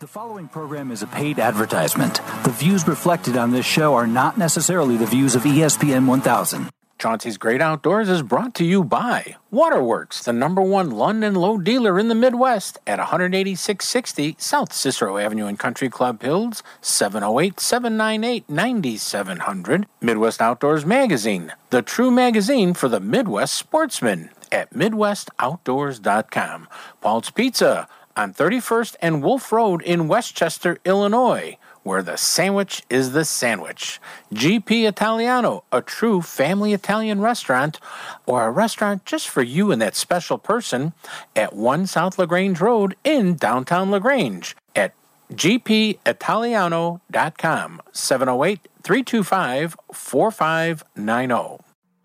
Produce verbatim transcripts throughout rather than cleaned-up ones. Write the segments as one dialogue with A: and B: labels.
A: The following program is a paid advertisement. The views reflected on this show are not necessarily the views of E S P N one thousand.
B: Chauncey's Great Outdoors is brought to you by Waterworks, the number one London low dealer in the Midwest at one eighty-six sixty South Cicero Avenue in Country Club Hills, seven oh eight, seven nine eight, nine seven zero zero. Midwest Outdoors Magazine, the true magazine for the Midwest sportsman at midwest outdoors dot com. Paul's Pizza on thirty-first and Wolf Road in Westchester, Illinois, where the sandwich is the sandwich. G P Italiano, a true family Italian restaurant, or a restaurant just for you and that special person at one South LaGrange Road in downtown LaGrange at g p italiano dot com, seven oh eight, three two five, four five nine oh.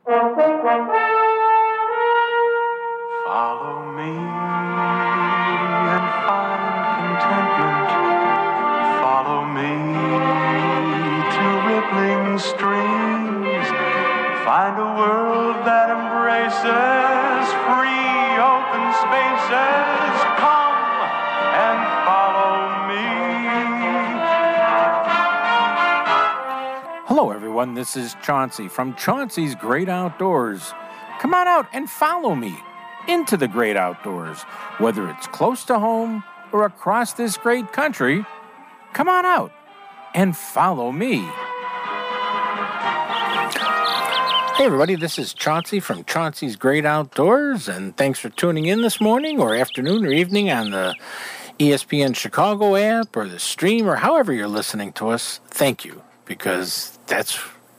C: Follow me and find contentment. Follow me to rippling streams. Find a world that embraces free open spaces. Come and follow me.
B: Hello everyone, this is Chauncey from Chauncey's Great Outdoors. Come on out and follow me into the great outdoors, whether it's close to home or across this great country. Come on out and follow me. Hey everybody, this is Chauncey from Chauncey's Great Outdoors, and thanks for tuning in this morning or afternoon or evening on the E S P N Chicago app or the stream or however you're listening to us. Thank you, because that's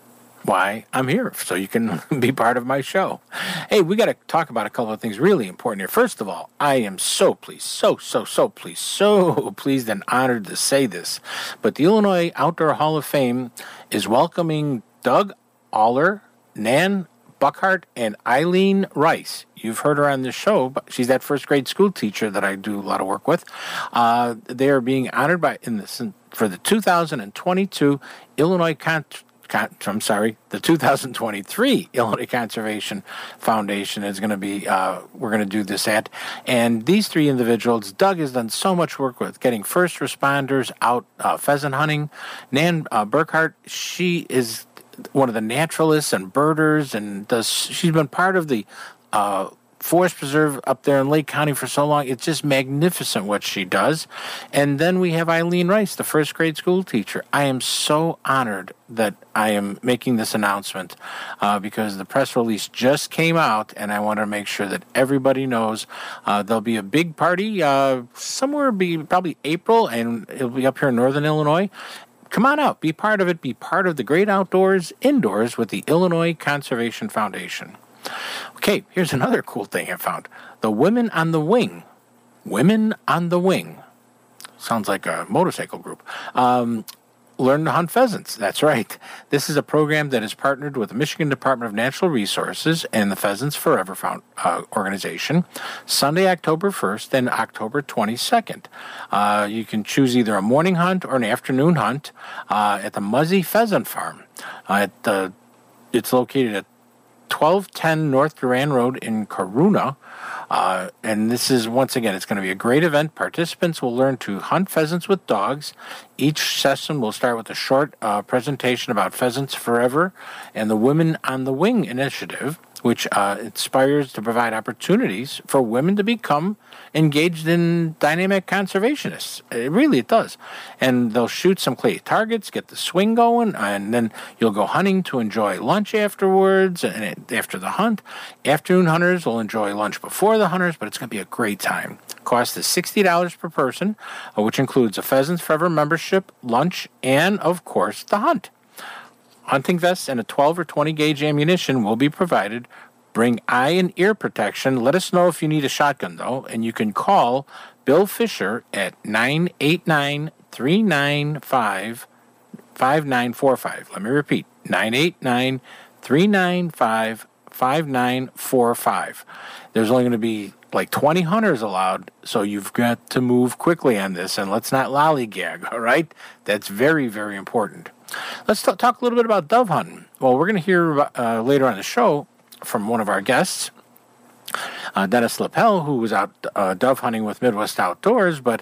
B: why I'm here, so you can be part of my show. Hey, we got to talk about a couple of things really important here. First of all, I am so pleased, so, so, so pleased, so pleased and honored to say this, but the Illinois Outdoor Hall of Fame is welcoming Doug Aller, Nan Buckhart, and Eileen Rice. You've heard her on this show, but she's that first grade school teacher that I do a lot of work with. Uh, they are being honored by in this for the two thousand twenty-two Illinois Con- I'm sorry, the two thousand twenty-three Illinois Conservation Foundation is going to be, uh, we're going to do this at. And these three individuals, Doug has done so much work with getting first responders out uh, pheasant hunting. Nan uh, Burkhart, she is one of the naturalists and birders, and does she's been part of the uh, Forest Preserve up there in Lake County for so long. It's just magnificent what she does. And then we have Eileen Rice, the first grade school teacher. I am so honored that I am making this announcement uh, because the press release just came out, and I want to make sure that everybody knows uh, there'll be a big party uh, somewhere, be probably April, and it'll be up here in Northern Illinois. Come on out, be part of it, be part of the great outdoors indoors with the Illinois Conservation Foundation. Okay, here's another cool thing I found. The Women on the Wing. Women on the Wing. Sounds like a motorcycle group. Um, learn to hunt pheasants. That's right. This is a program that is partnered with the Michigan Department of Natural Resources and the Pheasants Forever Found, uh, organization. Sunday, October first and October twenty-second. Uh, you can choose either a morning hunt or an afternoon hunt uh, at the Muzzy Pheasant Farm. Uh, at the, it's located at twelve ten North Duran Road in Corunna. Uh, and this is, once again, it's going to be a great event. Participants will learn to hunt pheasants with dogs. Each session will start with a short uh, presentation about Pheasants Forever and the Women on the Wing initiative, which uh, inspires to provide opportunities for women to become engaged in dynamic conservationists. It really, it does. And they'll shoot some clay targets, get the swing going, and then you'll go hunting to enjoy lunch afterwards and after the hunt. Afternoon hunters will enjoy lunch before the hunters, but it's going to be a great time. Cost is sixty dollars per person, uh, which includes a Pheasants Forever membership, lunch, and, of course, the hunt. Hunting vests and a twelve or twenty gauge ammunition will be provided. Bring eye and ear protection. Let us know if you need a shotgun, though, and you can call Bill Fisher at nine eight nine, three nine five, five nine four five. Let me repeat, nine eight nine, three nine five, five nine four five. There's only going to be like twenty hunters allowed, so you've got to move quickly on this, and let's not lollygag, all right? That's very, very important. Let's t- talk a little bit about dove hunting. Well, we're going to hear uh, later on the show from one of our guests, uh, Dennis Lapel, who was out uh, dove hunting with Midwest Outdoors. But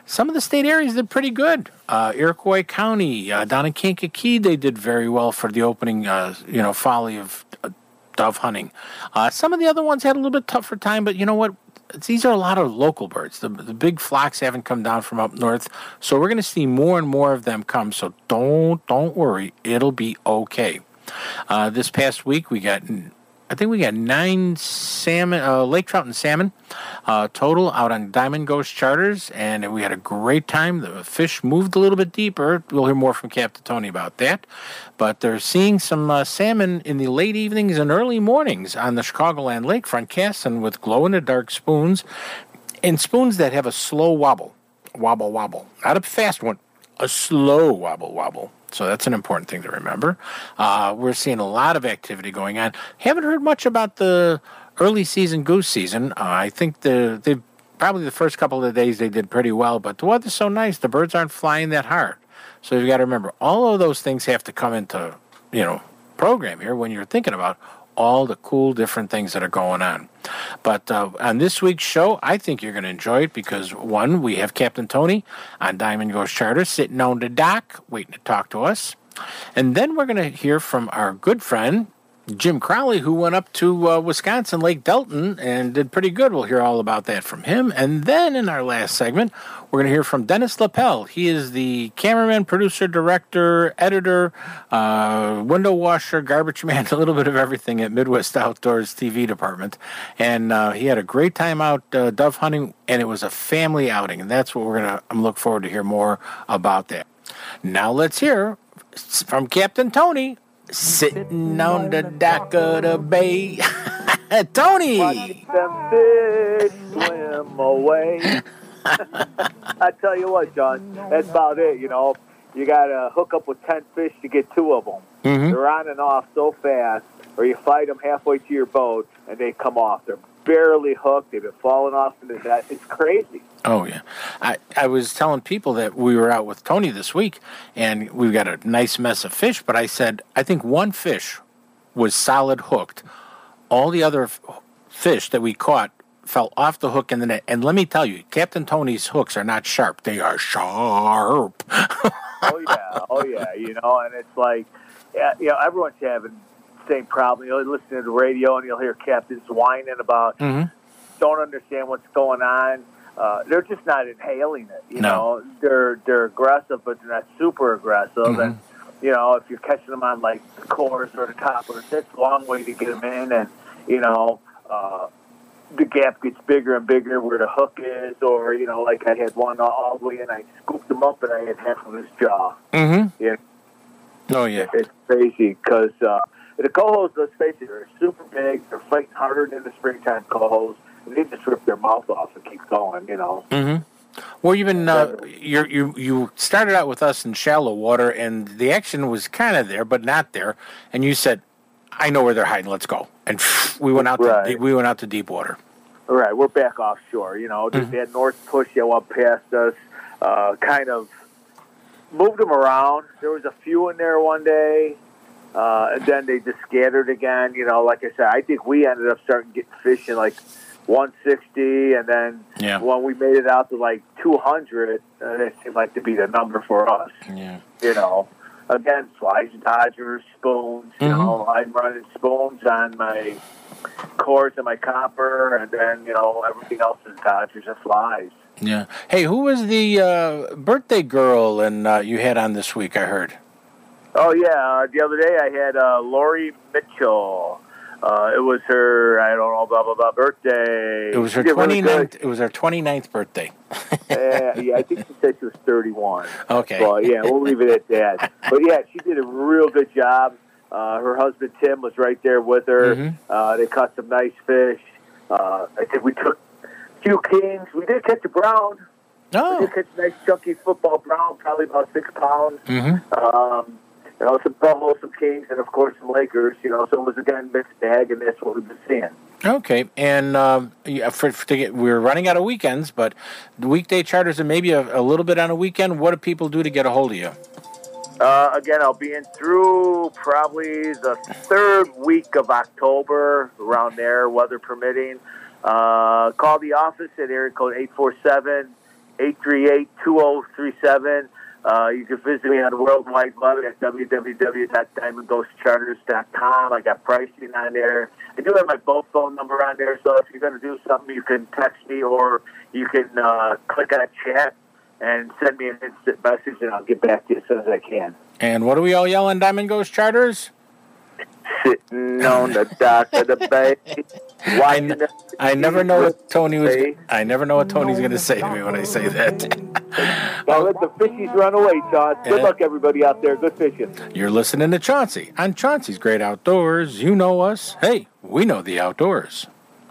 B: some of the state areas did pretty good. Uh, Iroquois County, uh, down in Kankakee, they did very well for the opening, uh, you know, folly of uh, dove hunting. Uh, some of the other ones had a little bit tougher time, but you know what? These are a lot of local birds. The, the big flocks haven't come down from up north, so we're going to see more and more of them come. So don't don't worry, it'll be okay. Uh, this past week we got, I think we got nine salmon, uh, lake trout and salmon uh, total out on Diamond Ghost charters, and we had a great time. The fish moved a little bit deeper. We'll hear more from Captain Tony about that. But they're seeing some uh, salmon in the late evenings and early mornings on the Chicagoland lakefront, casting with glow-in-the-dark spoons, and spoons that have a slow wobble, wobble, wobble. Not a fast one, a slow wobble, wobble. So that's an important thing to remember. Uh, we're seeing a lot of activity going on. Haven't heard much about the early season goose season. Uh, I think the they probably the first couple of days they did pretty well, but the weather's so nice, the birds aren't flying that hard. So you've got to remember, all of those things have to come into, you know, program here when you're thinking about all the cool different things that are going on. But uh, on this week's show, I think you're going to enjoy it because, one, we have Captain Tony on Diamond Ghost Charter sitting on the dock waiting to talk to us. And then we're going to hear from our good friend, Jim Crowley, who went up to uh, Wisconsin, Lake Delton, and did pretty good. We'll hear all about that from him. And then in our last segment, we're going to hear from Dennis Lapel. He is the cameraman, producer, director, editor, uh, window washer, garbage man, a little bit of everything at Midwest Outdoors T V department. And uh, he had a great time out uh, dove hunting, and it was a family outing. And that's what we're going to I'm look forward to hear more about that. Now let's hear from Captain Tony, sitting on the dock of the bay. Tony!
D: Watch them fish swim away. I tell you what, John, that's about it, you know. You got to hook up with ten fish to get two of them. Mm-hmm. They're on and off so fast, or you fight them halfway to your boat, and they come off. They're barely hooked. They've been falling off into that. It's crazy.
B: Oh, yeah. I, I was telling people that we were out with Tony this week, and we've got a nice mess of fish, but I said, I think one fish was solid hooked. All the other f- fish that we caught fell off the hook in the net. And let me tell you, Captain Tony's hooks are not sharp. They are sharp.
D: oh, yeah. Oh, yeah. You know, and it's like, yeah, you know, everyone's having the same problem. You'll listen to the radio, and you'll hear captains whining about, mm-hmm. don't understand what's going on. Uh, they're just not inhaling it, you no. know. They're they're aggressive, but they're not super aggressive. Mm-hmm. And, you know, if you're catching them on, like, the cores or the toppers, that's a long way to get them in. And, you know, uh, the gap gets bigger and bigger where the hook is. Or, you know, like I had one all the way in, I scooped him up, and I had half of his jaw. Mm-hmm. You know?
B: Oh, yeah.
D: It's crazy because uh, the cohos, let's face it, are super big. They're fighting harder than the springtime cohos. They just rip their mouth off and keep going, you know.
B: Mm-hmm. Well, you've been uh, you you you started out with us in shallow water, and the action was kind of there, but not there. And you said, "I know where they're hiding. Let's go." And we went out. Right. To, we went out to deep water.
D: All right, we're back offshore. You know, just mm-hmm. that north push that went past us, uh, kind of moved them around. There was a few in there one day. Uh, and then they just scattered again. You know, like I said, I think we ended up starting getting fish in like one sixty, and then yeah. when we made it out to like two hundred, uh, that seemed like to be the number for us.
B: Yeah.
D: You know, again, flies, dodgers, spoons. You mm-hmm. know, I'm running spoons on my cores and my copper, and then, you know, everything else is dodgers and flies.
B: Yeah. Hey, who was the uh, birthday girl and uh, you had on this week, I heard?
D: Oh, yeah. Uh, the other day I had uh, Lori Mitchell. Uh, it was her, I don't know, blah, blah, blah, birthday.
B: It was her twenty-ninth, it was her twenty-ninth birthday.
D: uh, yeah, I think she said she was thirty-one.
B: Okay.
D: Well, yeah, we'll leave it at that. But, yeah, she did a real good job. Uh, her husband, Tim, was right there with her. Mm-hmm. Uh, they caught some nice fish. Uh, I think we took a few kings. We did catch a brown. Oh. We did catch a nice chunky football brown, probably about six pounds. Mm-hmm. Um You know, some Buffalo, some Kings, and, of course, some Lakers. You know, so it was, again, mixed bag, and that's what we've been seeing.
B: Okay. And um, yeah, for, for to get, we're running out of weekends, but the weekday charters are maybe a, a little bit on a weekend. What do people do to get a hold of you?
D: Uh, again, I'll be in through probably the third week of October, around there, weather permitting. Uh, call the office at area code eight four seven, eight three eight, two oh three seven. Uh, you can visit me on the World Wide Web at w w w dot diamond ghost charters dot com. I got pricing on there. I do have my boat phone number on there, so if you're going to do something, you can text me or you can uh, click on chat and send me an instant message, and I'll get back to you as soon as I can.
B: And what do we all yell on Diamond Ghost Charters?
D: Sitting on the dock of the bay.
B: I, n- I never know what Tony was. I never know what Tony's going to say to me when I say that.
D: I'll let the fishies run away, Todd. Good
B: Yeah.
D: luck, everybody out there. Good fishing.
B: You're listening to Chauncey on Chauncey's Great Outdoors. You know us. Hey, we know the outdoors.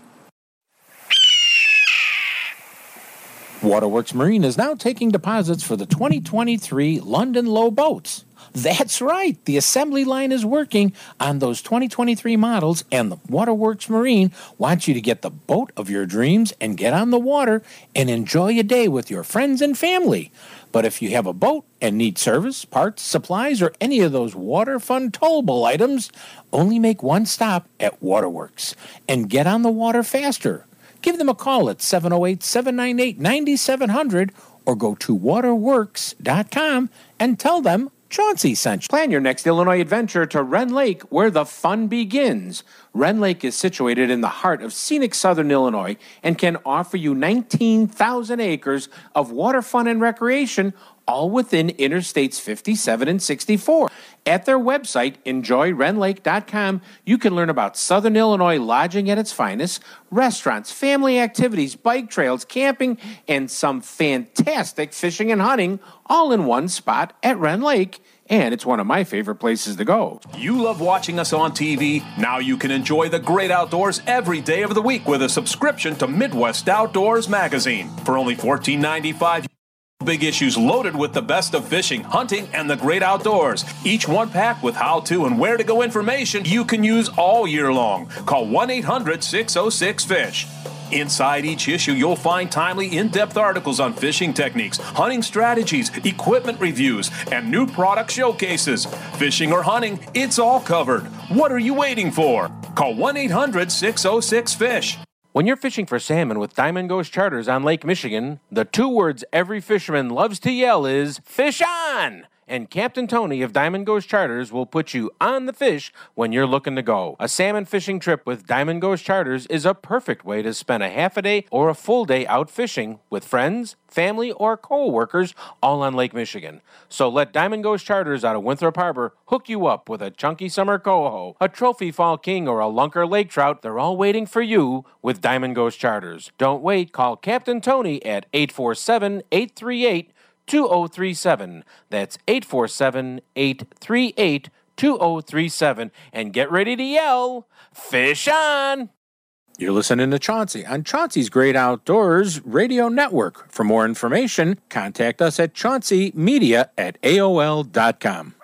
B: Waterworks Marine is now taking deposits for the twenty twenty-three London Low boats. That's right, the assembly line is working on those twenty twenty-three models, and the Waterworks Marine wants you to get the boat of your dreams and get on the water and enjoy a day with your friends and family. But if you have a boat and need service, parts, supplies, or any of those water fun towable items, only make one stop at Waterworks and get on the water faster. Give them a call at seven oh eight, seven nine eight, nine seven zero zero or go to waterworks dot com and tell them Chauncey sent you. Plan your next Illinois adventure to Wren Lake, where the fun begins. Wren Lake is situated in the heart of scenic southern Illinois and can offer you nineteen thousand acres of water fun and recreation, all within Interstates fifty-seven and sixty-four. At their website, enjoy ren lake dot com, you can learn about Southern Illinois lodging at its finest, restaurants, family activities, bike trails, camping, and some fantastic fishing and hunting, all in one spot at Wren Lake. And it's one of my favorite places to go.
E: You love watching us on T V? Now you can enjoy the great outdoors every day of the week with a subscription to Midwest Outdoors Magazine. For only fourteen ninety-five, big issues loaded with the best of fishing, hunting, and the great outdoors. Each one packed with how-to and where-to-go information you can use all year long. Call one eight hundred, six oh six, fish. Inside each issue, you'll find timely, in-depth articles on fishing techniques, hunting strategies, equipment reviews, and new product showcases. Fishing or hunting, it's all covered. What are you waiting for? Call one eight hundred, six oh six, fish.
B: When you're fishing for salmon with Diamond Ghost Charters on Lake Michigan, the two words every fisherman loves to yell is, "Fish on!" And Captain Tony of Diamond Ghost Charters will put you on the fish when you're looking to go. A salmon fishing trip with Diamond Ghost Charters is a perfect way to spend a half a day or a full day out fishing with friends, family, or co-workers all on Lake Michigan. So let Diamond Ghost Charters out of Winthrop Harbor hook you up with a chunky summer coho, a trophy fall king, or a lunker lake trout. They're all waiting for you with Diamond Ghost Charters. Don't wait. Call Captain Tony at eight four seven, eight three eight, two oh three seven. That's eight four seven, eight three eight, two oh three seven. And get ready to yell, "Fish on!" You're listening to Chauncey on Chauncey's Great Outdoors Radio Network. For more information, contact us at chaunceymedia at A O L dot com.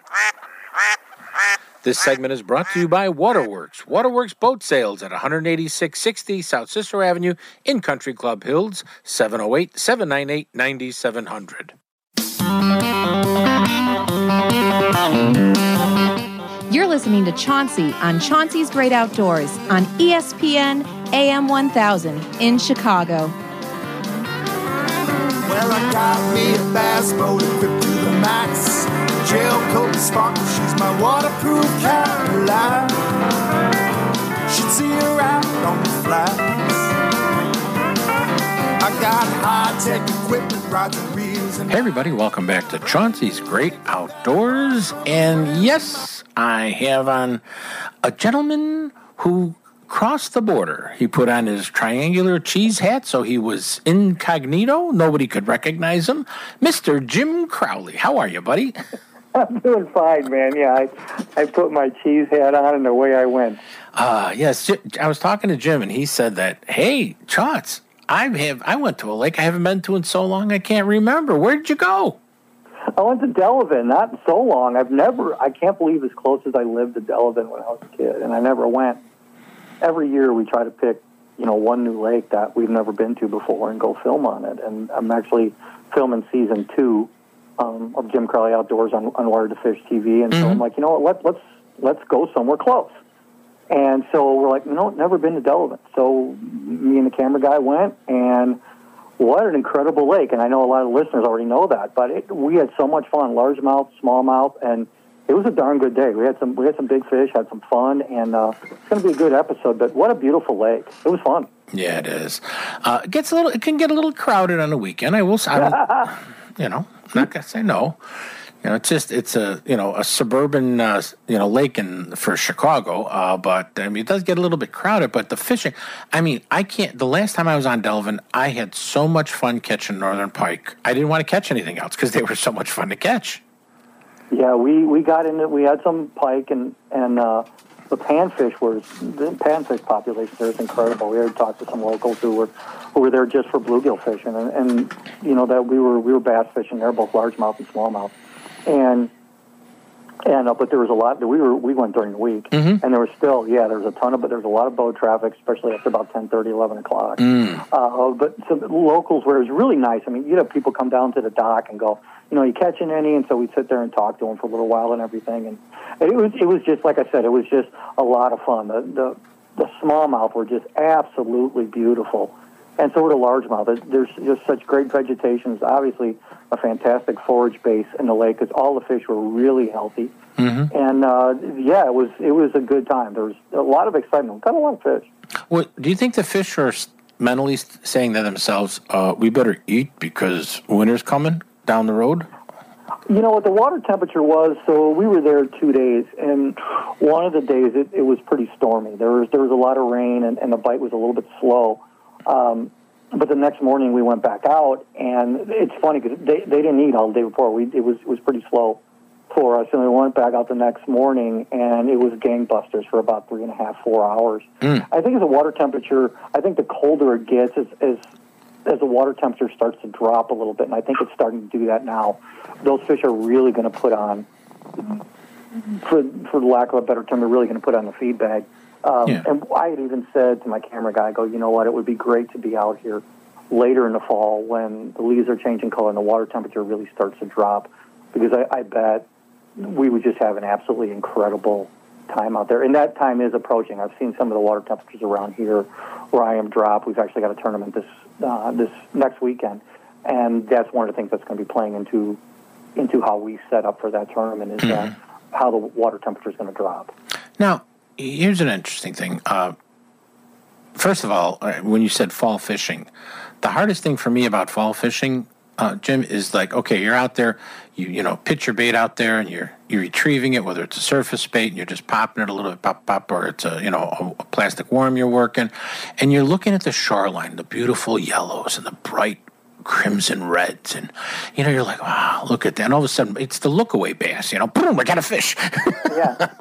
B: This segment is brought to you by Waterworks. Waterworks Boat Sales at one eighty-six sixty South Cicero Avenue in Country Club Hills, seven oh eight, seven nine eight, nine seven zero zero.
F: You're listening to Chauncey on Chauncey's Great Outdoors on E S P N A M one thousand in Chicago.
G: Well, I got me a bass boat equipped to the max. Gel coat and sparkle, she's my waterproof Caroline. Should see her out on the flats. I got high-tech equipment, rods and reels. And
B: Hey everybody, welcome back to Chauncey's Great Outdoors. And yes, I have on a gentleman who crossed the border. He put on his triangular cheese hat so he was incognito. Nobody could recognize him. Mister Jim Crowley. How are you, buddy?
H: I'm doing fine, man. Yeah, I I put my cheese hat on and away I went.
B: Uh, yes, I was talking to Jim and he said that, hey, Chaunce, I have I went to a lake I haven't been to in so long I can't remember. Where did you go?
H: I went to Delavan, not in so long. I've never, I can't believe as close as I lived to Delavan when I was a kid, and I never went. Every year we try to pick, you know, one new lake that we've never been to before and go film on it. And I'm actually filming season two um, of Jim Crowley Outdoors on, on Wired to Fish T V, and mm-hmm. so I'm like, you know what, let, let's let's go somewhere close. And so we're like, you know, never been to Delavan. So me and the camera guy went, and what an incredible lake. And I know a lot of listeners already know that, but it, we had so much fun, largemouth, smallmouth, and it was a darn good day. We had some we had some big fish, had some fun, and uh, it's going to be a good episode. But what a beautiful lake! It was fun.
B: Yeah, it is. Uh, it gets a little. It can get a little crowded on the weekend. I will. I will you know, I'm not gonna say no. You know, it's just it's a you know a suburban uh, you know lake in for Chicago, uh, but I mean it does get a little bit crowded. But the fishing, I mean, I can't. The last time I was on Delavan, I had so much fun catching northern pike. I didn't want to catch anything else because they were so much fun to catch.
H: Yeah, we, we got into we had some pike and and uh, the panfish was the panfish population there is incredible. We had talked to some locals who were who were there just for bluegill fishing, and, and you know that we were we were bass fishing there, both largemouth and smallmouth, and and uh, but there was a lot. We were we went during the week, mm-hmm. and there was still yeah there was a ton of but there was a lot of boat traffic, especially after about ten thirty, eleven o'clock. Mm. Uh, but so the locals where it was really nice. I mean, you'd have people come down to the dock and go, you know, you catching any? And so we'd sit there and talk to them for a little while and everything. And it was it was just, like I said, it was just a lot of fun. The the, the smallmouth were just absolutely beautiful. And so were the largemouth. There's just such great vegetation. It's obviously a fantastic forage base in the lake because all the fish were really healthy. Mm-hmm. And, uh, yeah, it was it was a good time. There was a lot of excitement. We got a lot of fish.
B: Well, do you think the fish are mentally saying to themselves, uh, we better eat because winter's coming down the road?
H: You know what the water temperature was, so we were there two days, and one of the days it, it was pretty stormy. There was there was a lot of rain, and, and the bite was a little bit slow. Um, but the next morning we went back out, and it's funny because they, they didn't eat all the day before. We it was it was pretty slow for us, and we went back out the next morning, and it was gangbusters for about three and a half, four hours. Mm. I think as the water temperature, I think the colder it gets, as as as the water temperature starts to drop a little bit, and I think it's starting to do that now, those fish are really going to put on, for for lack of a better term, they're really going to put on the feed bag. Um, yeah. And I had even said to my camera guy, I go, you know what, it would be great to be out here later in the fall when the leaves are changing color and the water temperature really starts to drop, because I, I bet we would just have an absolutely incredible time out there. And that time is approaching. I've seen some of the water temperatures around here where I am drop. We've actually got a tournament this uh, this next weekend, and that's one of the things that's going to be playing into into how we set up for that tournament is mm-hmm. uh, how the water temperature is going to drop.
B: Now, here's an interesting thing. Uh, first of all, when you said fall fishing, the hardest thing for me about fall fishing, uh, Jim, is like, okay, you're out there, you you know, pitch your bait out there, and you're you're retrieving it, whether it's a surface bait, and you're just popping it a little bit, pop, pop, or it's a, you know, a, a plastic worm you're working, and you're looking at the shoreline, the beautiful yellows and the bright crimson reds, and, you know, you're like, wow, look at that. And all of a sudden, it's the look-away bass, you know, boom, I got a fish.
H: Yeah.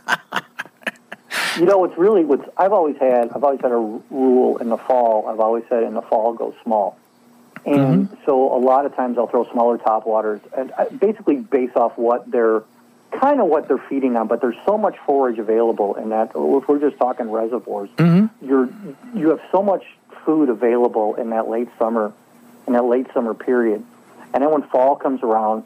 H: You know, what's really, what's, I've always had, I've always had a rule in the fall. I've always said in the fall, go small. And mm-hmm. so a lot of times I'll throw smaller topwaters, and basically based off what they're, kind of what they're feeding on, but there's so much forage available in that, if we're just talking reservoirs, mm-hmm. you're, you have so much food available in that late summer, in that late summer period. And then when fall comes around,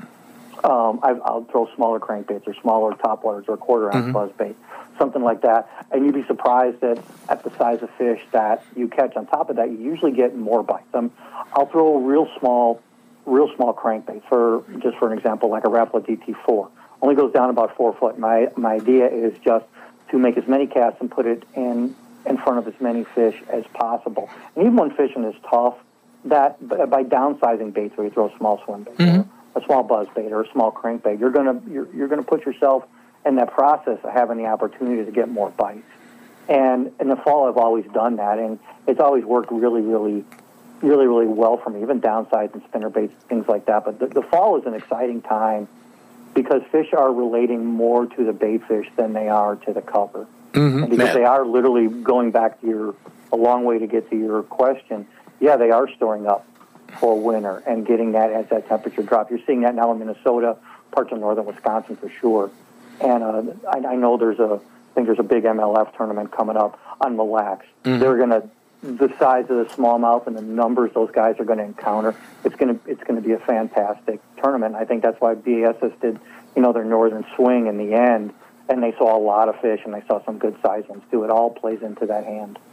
H: um, I, I'll throw smaller crankbaits or smaller topwaters or a quarter ounce mm-hmm. buzzbait, something like that. And you'd be surprised that at the size of fish that you catch. On top of that, you usually get more bites. Um, I'll throw a real small, real small crankbait for, just for an example, like a Rapala D T four. Only goes down about four foot. My my idea is just to make as many casts and put it in in front of as many fish as possible. And even when fishing is tough, that by downsizing baits, where you throw a small swim bait, mm-hmm. a small buzz bait, or a small crankbait, you're gonna you're, you're gonna put yourself in that process of having the opportunity to get more bites. And in the fall, I've always done that, and it's always worked really, really, really, really well for me. Even downsizing spinner baits, things like that. But the, the fall is an exciting time because fish are relating more to the bait fish than they are to the cover. Mm-hmm. And because Man. they are literally going back to your a long way to get to your question. Yeah, they are storing up for winter and getting that as that temperature drop. You're seeing that now in Minnesota, parts of northern Wisconsin for sure. And uh, I, I know there's a, I think there's a big M L F tournament coming up on Mille Lacs. Mm-hmm. They're going to, the size of the smallmouth and the numbers those guys are going to encounter, it's going to, it's going to be a fantastic tournament. I think that's why B A S S did, you know, their northern swing in the end, and they saw a lot of fish, and they saw some good size ones too. It all plays into that hand.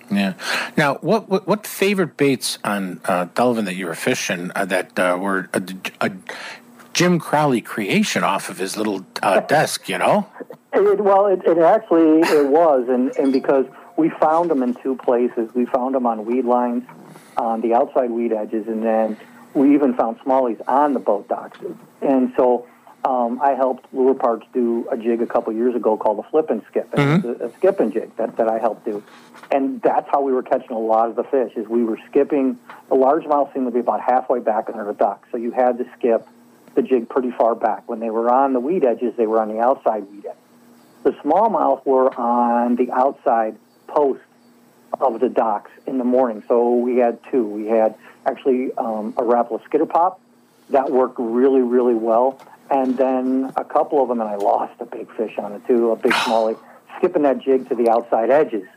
B: Yeah. Now, what what, what favorite baits on uh, Delavan that you were fishing uh, that uh, were a, a Jim Crowley creation off of his little uh, desk, you know?
H: It, well, it, it actually it was, and, and because we found them in two places. We found them on weed lines, on the outside weed edges, and then we even found smallies on the boat docks. And so um, I helped Lure Parks do a jig a couple years ago called the Flip and Skip. And
B: Mm-hmm.
H: it's a, a skipping jig that, that I helped do. And that's how we were catching a lot of the fish, is we were skipping. The largemouth seemed to be about halfway back under the dock, so you had to skip the jig pretty far back. When they were on the weed edges, they were on the outside weed edge. The smallmouth were on the outside post of the docks in the morning. So we had two. We had actually um, a Rapala skitter pop that worked really, really well. And then a couple of them, and I lost a big fish on it too, a big smallie, skipping that jig to the outside edges.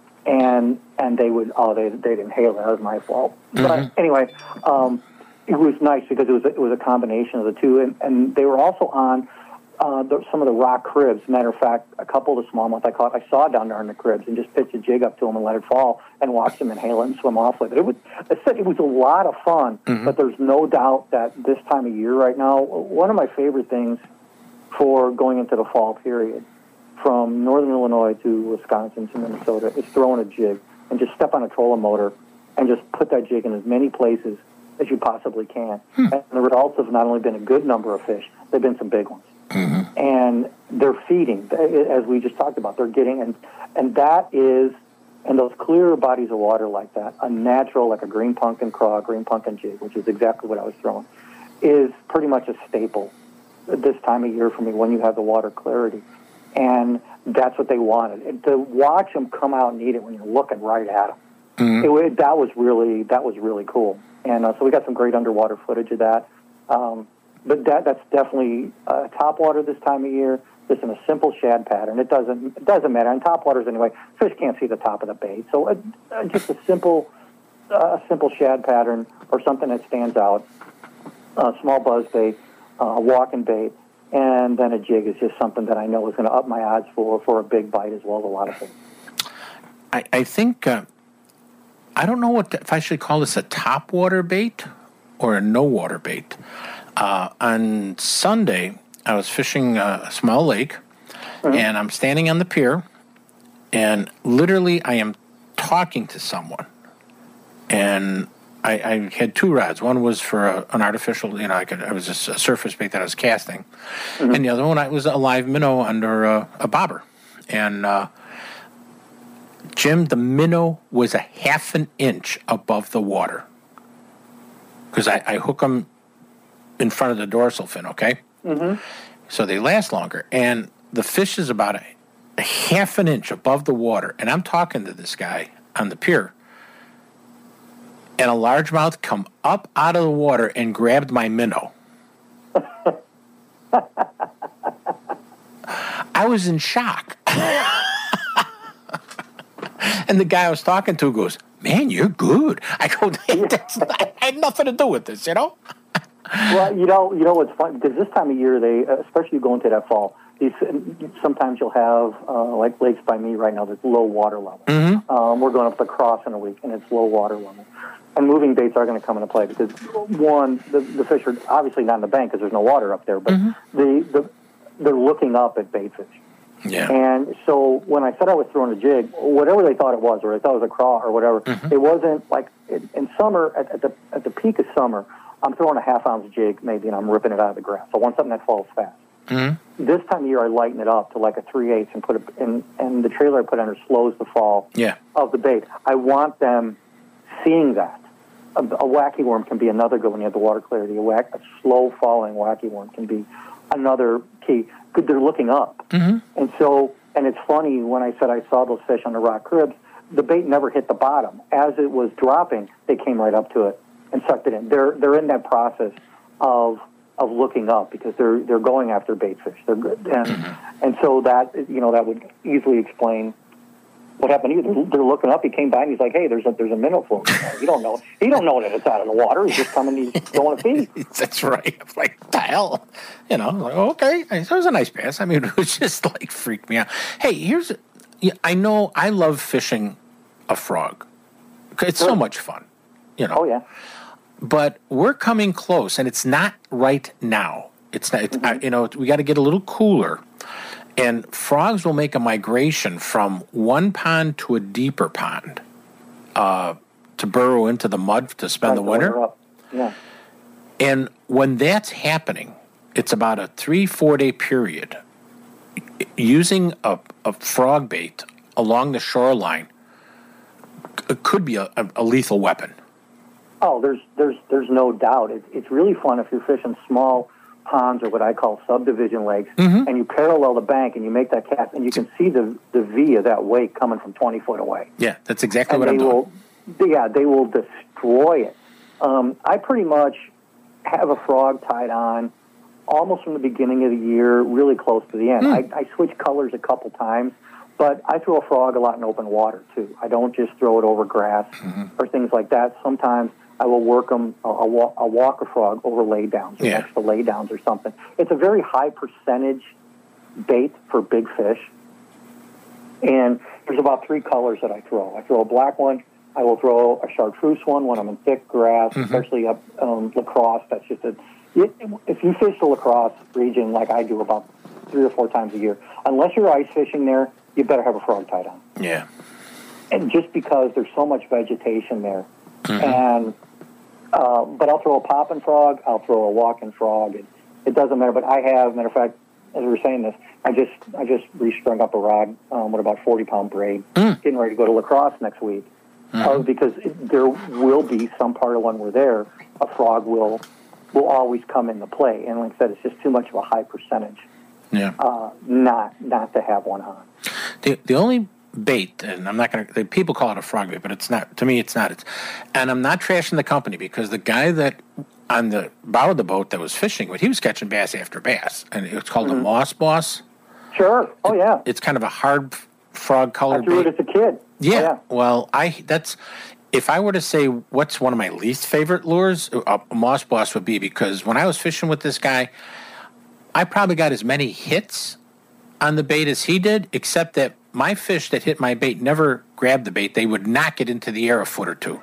H: And and they would, oh, they they'd inhale it. That was my fault.
B: Mm-hmm.
H: But anyway, um, it was nice because it was a, it was a combination of the two. And, and they were also on uh, the, some of the rock cribs. Matter of fact, a couple of the smallmouth I caught, I saw down there in the cribs and just pitched a jig up to them and let it fall and watched them inhale it and swim off with it. It was, I said it was a lot of fun,
B: Mm-hmm.
H: but there's no doubt that this time of year right now, one of my favorite things for going into the fall period, from northern Illinois to Wisconsin to Minnesota, is throwing a jig and just step on a trolling motor and just put that jig in as many places as you possibly can.
B: Hmm.
H: And the results have not only been a good number of fish, they've been some big ones.
B: Mm-hmm.
H: And they're feeding, as we just talked about. They're getting, and and that is, and those clear bodies of water like that, a natural, like a green pumpkin craw, green pumpkin jig, which is exactly what I was throwing, is pretty much a staple this time of year for me when you have the water clarity. And that's what they wanted. And to watch them come out and eat it when you're looking right at them,
B: Mm-hmm.
H: it, that was really that was really cool. And uh, so we got some great underwater footage of that. Um, but that that's definitely uh, topwater this time of year. Just in a simple shad pattern. It doesn't it doesn't matter. On topwaters anyway, fish can't see the top of the bait. So uh, uh, just a simple uh, simple shad pattern or something that stands out. A small buzz bait, uh, a walking bait, and then a jig is just something that I know is going to up my odds for for a big bite as well as a lot of things.
B: I, I think, uh, I don't know what if I should call this a topwater bait or a no-water bait. Uh, on Sunday, I was fishing a small lake, mm-hmm. and I'm standing on the pier, and literally I am talking to someone. And I, I had two rods. One was for a, an artificial, you know, I could, it was a, a surface bait that I was casting. Mm-hmm. And the other one I was a live minnow under a, a bobber. And uh, Jim, the minnow was a half an inch above the water. Because I, I hook them in front of the dorsal fin, okay? Mm-hmm. So they last longer. And the fish is about a, a half an inch above the water. And I'm talking to this guy on the pier. And a largemouth come up out of the water and grabbed my minnow. I was in shock. And the guy I was talking to goes, "Man, you're good." I go, That's not, I had nothing to do with this, you know?
H: Well, you know, you know what's fun? Because this time of year, they, especially going into that fall, these, sometimes you'll have, uh, like lakes by me right now, there's low water level. Mm-hmm. Um, we're going up the Cross in a week, and it's low water level. And moving baits are going to come into play because, one, the, the fish are obviously not in the bank because there's no water up there, but mm-hmm. the, the they're looking up at bait fish.
B: Yeah.
H: And so when I said I was throwing a jig, whatever they thought it was, or they thought it was a craw or whatever, mm-hmm. it wasn't like in, in summer, at, at the at the peak of summer, I'm throwing a half ounce jig maybe, and I'm ripping it out of the grass. I want something that falls fast. Mm-hmm. This time of year, I lighten it up to like a three eighths and put it in, and the trailer I put under slows the fall
B: yeah.
H: of the bait. I want them seeing that. A, a wacky worm can be another good when you have the water clarity. A, whack, a slow falling wacky worm can be another key. Good, they're looking up. Mm-hmm. And so, and it's funny, when I said I saw those fish on the rock cribs, the bait never hit the bottom. As it was dropping, they came right up to it and sucked it in. They're they're in that process of of looking up because they're they're going after bait fish. They're good, and mm-hmm. and so that you know that would easily explain what happened here. They're, they're looking up. He came by and he's like, "Hey, there's a there's a minnow floating there." You don't know. He don't know that it's out of the water. He's just coming. He's going to feed.
B: That's right. I'm like, what the hell? You know, like, okay. It was a nice pass. I mean, it was just like freaked me out. Hey, here's. I know I love fishing a frog. It's so much fun, you know.
H: Oh, yeah.
B: But we're coming close, and it's not right now. It's not, it's,
H: Mm-hmm.
B: uh, you know, we got to get a little cooler. And frogs will make a migration from one pond to a deeper pond uh, to burrow into the mud to spend the winter.
H: Up. Yeah.
B: And when that's happening, it's about a three, four day period. Using a, a frog bait along the shoreline it could be a, a, a lethal weapon.
H: Oh, there's there's there's no doubt. It's it's really fun if you're fishing small ponds or what I call subdivision lakes,
B: Mm-hmm.
H: and you parallel the bank and you make that cast, and you can see the the V of that wake coming from twenty foot away.
B: Yeah, that's exactly
H: And
B: what
H: they
B: I'm doing.
H: will, yeah, they will destroy it. Um, I pretty much have a frog tied on almost from the beginning of the year, really close to the end.
B: Mm.
H: I, I switch colors a couple times, but I throw a frog a lot in open water, too. I don't just throw it over grass
B: Mm-hmm.
H: or things like that. Sometimes I will work them, I'll, I'll, walk, I'll walk a frog over laydowns or
B: Yeah.
H: next to laydowns or something. It's a very high percentage bait for big fish. And there's about three colors that I throw. I throw a black one. I will throw a chartreuse one when I'm in thick grass,
B: Mm-hmm.
H: especially up um, lacrosse. That's just a... It, if you fish the lacrosse region like I do about three or four times a year, unless you're ice fishing there, you better have a frog tied on.
B: Yeah.
H: And just because there's so much vegetation there.
B: Mm-hmm.
H: And uh, but I'll throw a popping frog. I'll throw a walking frog. It, it doesn't matter. But I have, matter of fact, as we were saying this, I just I just restrung up a rod um, with about forty pound braid,
B: Mm.
H: getting ready to go to lacrosse next week.
B: Mm-hmm.
H: Uh, because it, there will be some part of when we're there, a frog will will always come into play. And like I said, it's just too much of a high percentage
B: Yeah.
H: uh, not not to have one on.
B: The the only bait, and I'm not going to, people call it a frog bait, but it's not, to me, it's not. It's, and I'm not trashing the company because the guy that on the bow of the boat that was fishing with, he was catching bass after bass. And it's called
H: Mm-hmm.
B: a Moss Boss.
H: Sure. Oh, yeah.
B: It's kind of a hard frog
H: I
B: colored
H: threw
B: bait.
H: it as a kid.
B: Yeah.
H: Oh, yeah.
B: Well, I that's if I were to say what's one of my least favorite lures, uh, Moss Boss would be, because when I was fishing with this guy, I probably got as many hits on the bait as he did, except that my fish that hit my bait never grabbed the bait. They would knock it into the air a foot or two.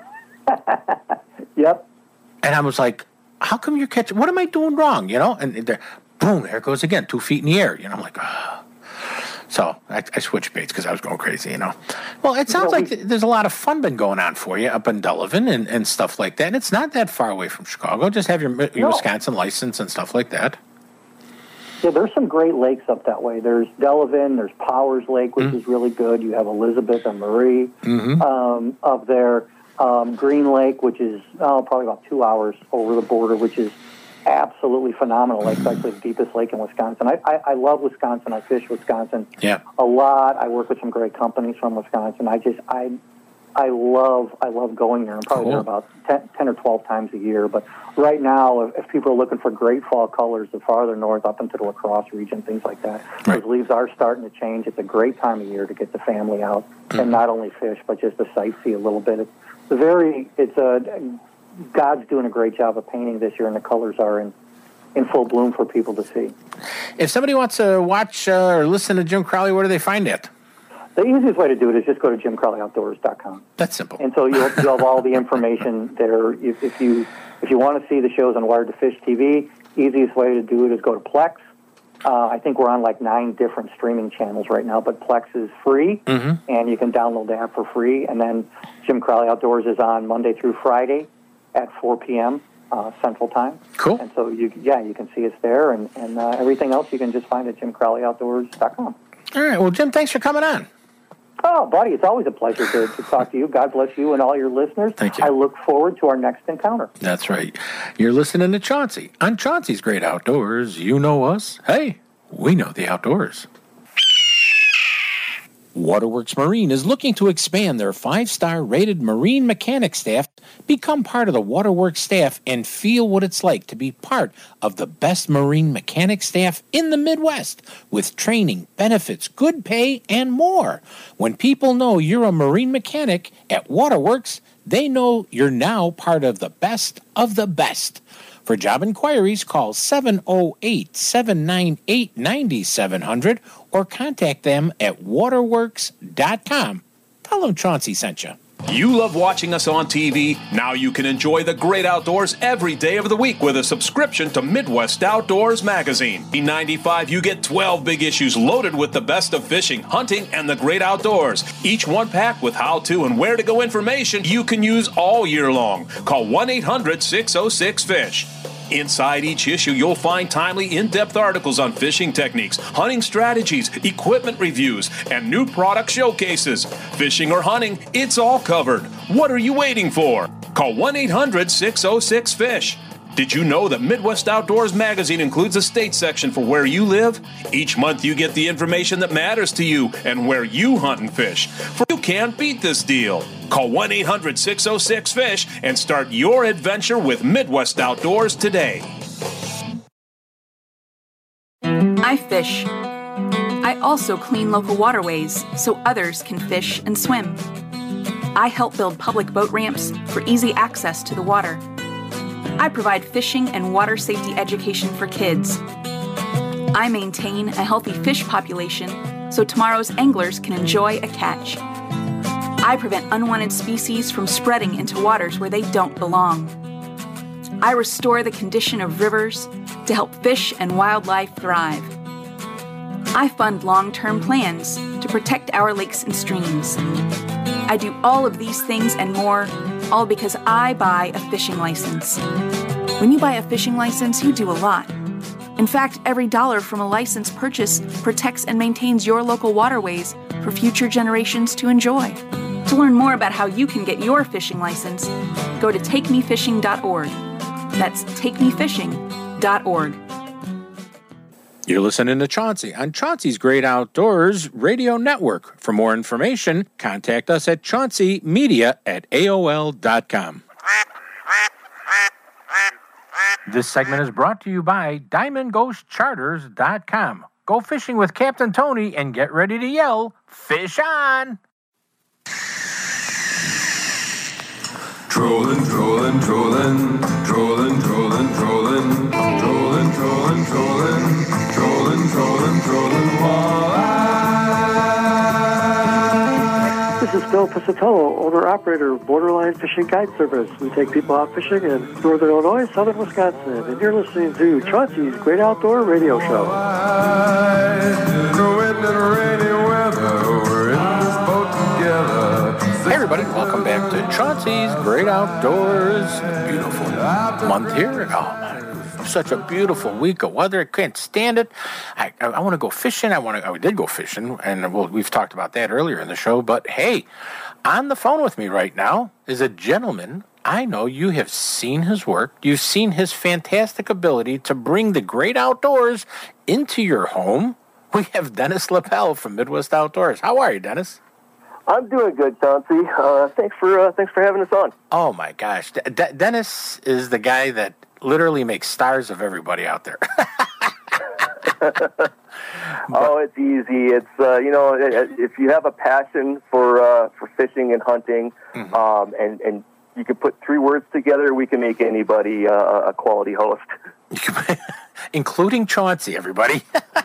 H: Yep.
B: And I was like, how come you're catching, what am I doing wrong, you know? And there, boom, there it goes again, two feet in the air. You know, I'm like, oh. So I, I switched baits because I was going crazy, you know. Well, it sounds
H: Yeah,
B: like
H: we-
B: th- there's a lot of fun been going on for you up in Delavan and, and stuff like that. And it's not that far away from Chicago. Just have your, your
H: No.
B: Wisconsin license and stuff like that.
H: Yeah, there's some great lakes up that way. There's Delavan, there's Powers Lake, which
B: Mm-hmm.
H: is really good. You have Elizabeth and Marie um, up there. Um, Green Lake, which is oh, probably about two hours over the border, which is absolutely phenomenal. Like, it's actually the deepest lake in Wisconsin. I, I, I love Wisconsin. I fish Wisconsin
B: Yeah.
H: a lot. I work with some great companies from Wisconsin. I just, I I love I love going there. I'm probably
B: Cool.
H: there about ten, ten or twelve times a year. But right now, if, if people are looking for great fall colors, the farther north, up into the La Crosse region, things like that,
B: Right.
H: those leaves are starting to change. It's a great time of year to get the family out and not only fish, but just to sightsee a little bit. It's very, it's a, God's doing a great job of painting this year, and the colors are in, in full bloom for people to see.
B: If somebody wants to watch uh, or listen to Jim Crowley, where do they find it?
H: The easiest way to do it is just go to jim crowley outdoors dot com.
B: That's simple.
H: And so you'll, you'll have all the information there. If, if you if you want to see the shows on Wired to Fish T V, easiest way to do it is go to Plex. Uh, I think we're on like nine different streaming channels right now, but Plex is free,
B: Mm-hmm.
H: and you can download the app for free. And then Jim Crowley Outdoors is on Monday through Friday at four p.m. Uh, Central Time.
B: Cool.
H: And so, you yeah, you can see us there, and, and uh, everything else you can just find at jim crowley outdoors dot com.
B: All right. Well, Jim, thanks for coming on.
H: Oh, buddy, it's always a pleasure to, to talk to you. God bless you and all your listeners.
B: Thank you.
H: I look forward to our next encounter.
B: That's right. You're listening to Chauncey on Chauncey's Great Outdoors. You know us. Hey, we know the outdoors. Waterworks Marine is looking to expand their five-star rated marine mechanic staff. Become part of the Waterworks staff and feel what it's like to be part of the best marine mechanic staff in the Midwest, with training, benefits, good pay, and more. When people know you're a marine mechanic at Waterworks, they know you're now part of the best of the best. For job inquiries, call seven oh eight, seven nine eight, nine seven zero zero or contact them at waterworks dot com tell them Chauncey sent you.
E: You love watching us on T V? Now you can enjoy the great outdoors every day of the week with a subscription to Midwest Outdoors Magazine. In ninety-five, you get twelve big issues loaded with the best of fishing, hunting, and the great outdoors. Each one packed with how-to and where-to-go information you can use all year long. Call one eight hundred six oh six fish. Inside each issue, you'll find timely, in-depth articles on fishing techniques, hunting strategies, equipment reviews, and new product showcases. Fishing or hunting, it's all covered. What are you waiting for? Call one eight hundred six oh six fish. Did you know that Midwest Outdoors Magazine includes a state section for where you live? Each month you get the information that matters to you and where you hunt and fish. For you can't beat this deal. Call one eight hundred six oh six fish and start your adventure with Midwest Outdoors today.
I: I fish. I also clean local waterways so others can fish and swim. I help build public boat ramps for easy access to the water. I provide fishing and water safety education for kids. I maintain a healthy fish population so tomorrow's anglers can enjoy a catch. I prevent unwanted species from spreading into waters where they don't belong. I restore the condition of rivers to help fish and wildlife thrive. I fund long-term plans to protect our lakes and streams. I do all of these things and more, all because I buy a fishing license. When you buy a fishing license, you do a lot. In fact, every dollar from a license purchase protects and maintains your local waterways for future generations to enjoy. To learn more about how you can get your fishing license, go to take me fishing dot org. That's take me fishing dot org.
B: You're listening to Chauncey on Chauncey's Great Outdoors Radio Network. For more information, contact us at chauncey media at A O L dot com. This segment is brought to you by diamond ghost charters dot com. Go fishing with Captain Tony and get ready to yell, fish on!
J: Trolling, trolling, trolling, trolling, trolling, trolling, trolling, trolling, trolling, trolling, trolling, trolling, walleye.
K: This is Phil Piscitello, owner-operator of Borderline Fishing Guide Service. We take people out fishing in northern Illinois, southern Wisconsin, and you're listening to Chauncey's Great Outdoor Radio Show.
J: The wind and rainy weather, we're in this boat together.
B: Hey everybody, welcome back to Chauncey's Great Outdoors. Beautiful month here. Oh my, such a beautiful week of weather. I can't stand it. I I, I want to go fishing. I want to. I did go fishing, and well, we've talked about that earlier in the show. But hey, on the phone with me right now is a gentleman. I know you have seen his work. You've seen his fantastic ability to bring the great outdoors into your home. We have Dennis LaPelle from Midwest Outdoors. How are you, Dennis?
L: I'm doing good, Chauncey. Uh, thanks for uh, thanks for having us on.
B: Oh my gosh, D- D- Dennis is the guy that literally makes stars of everybody out there.
L: Oh, it's easy. It's uh, you know, if you have a passion for uh, for fishing and hunting, mm-hmm. um, and and you can put three words together, we can make anybody uh, a quality host,
B: including Chauncey. Everybody.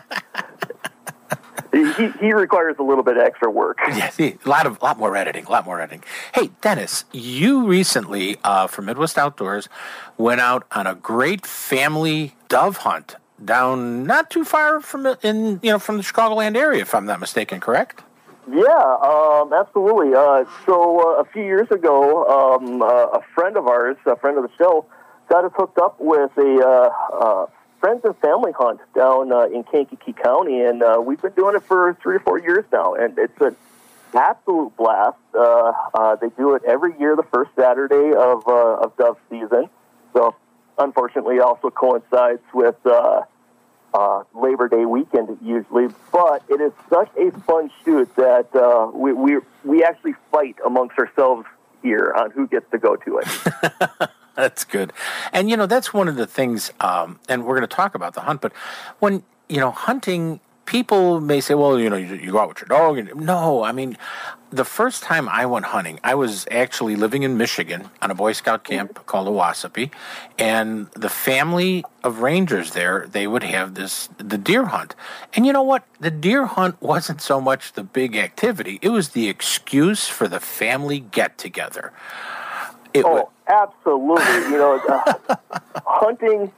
L: He, he requires a little bit of extra work.
B: Yes, a lot of lot more editing, a lot more editing. Hey, Dennis, you recently, uh, for Midwest Outdoors, went out on a great family dove hunt down not too far from in you know from the Chicagoland area, if I'm not mistaken. Correct?
L: Yeah, um, absolutely. Uh, so uh, a few years ago, um, uh, a friend of ours, a friend of the show, got us hooked up with a. Uh, uh, friends and family hunt down uh, in Kankakee County, and uh, we've been doing it for three or four years now, and it's an absolute blast. Uh, uh, they do it every year, the first Saturday of uh, of dove season. So, unfortunately, it also coincides with uh, uh, Labor Day weekend usually. But it is such a fun shoot that uh, we we we actually fight amongst ourselves here on who gets to go to it.
B: That's good. And, you know, that's one of the things, um, and we're going to talk about the hunt, but when, you know, hunting people may say, well, you know, you, you go out with your dog. And, no, I mean, the first time I went hunting, I was actually living in Michigan on a Boy Scout camp called Owassipee, and the family of rangers there, they would have this, the deer hunt. And you know what? The deer hunt wasn't so much the big activity. It was the excuse for the family get-together. It
L: oh,
B: was,
L: absolutely. You know, uh, hunting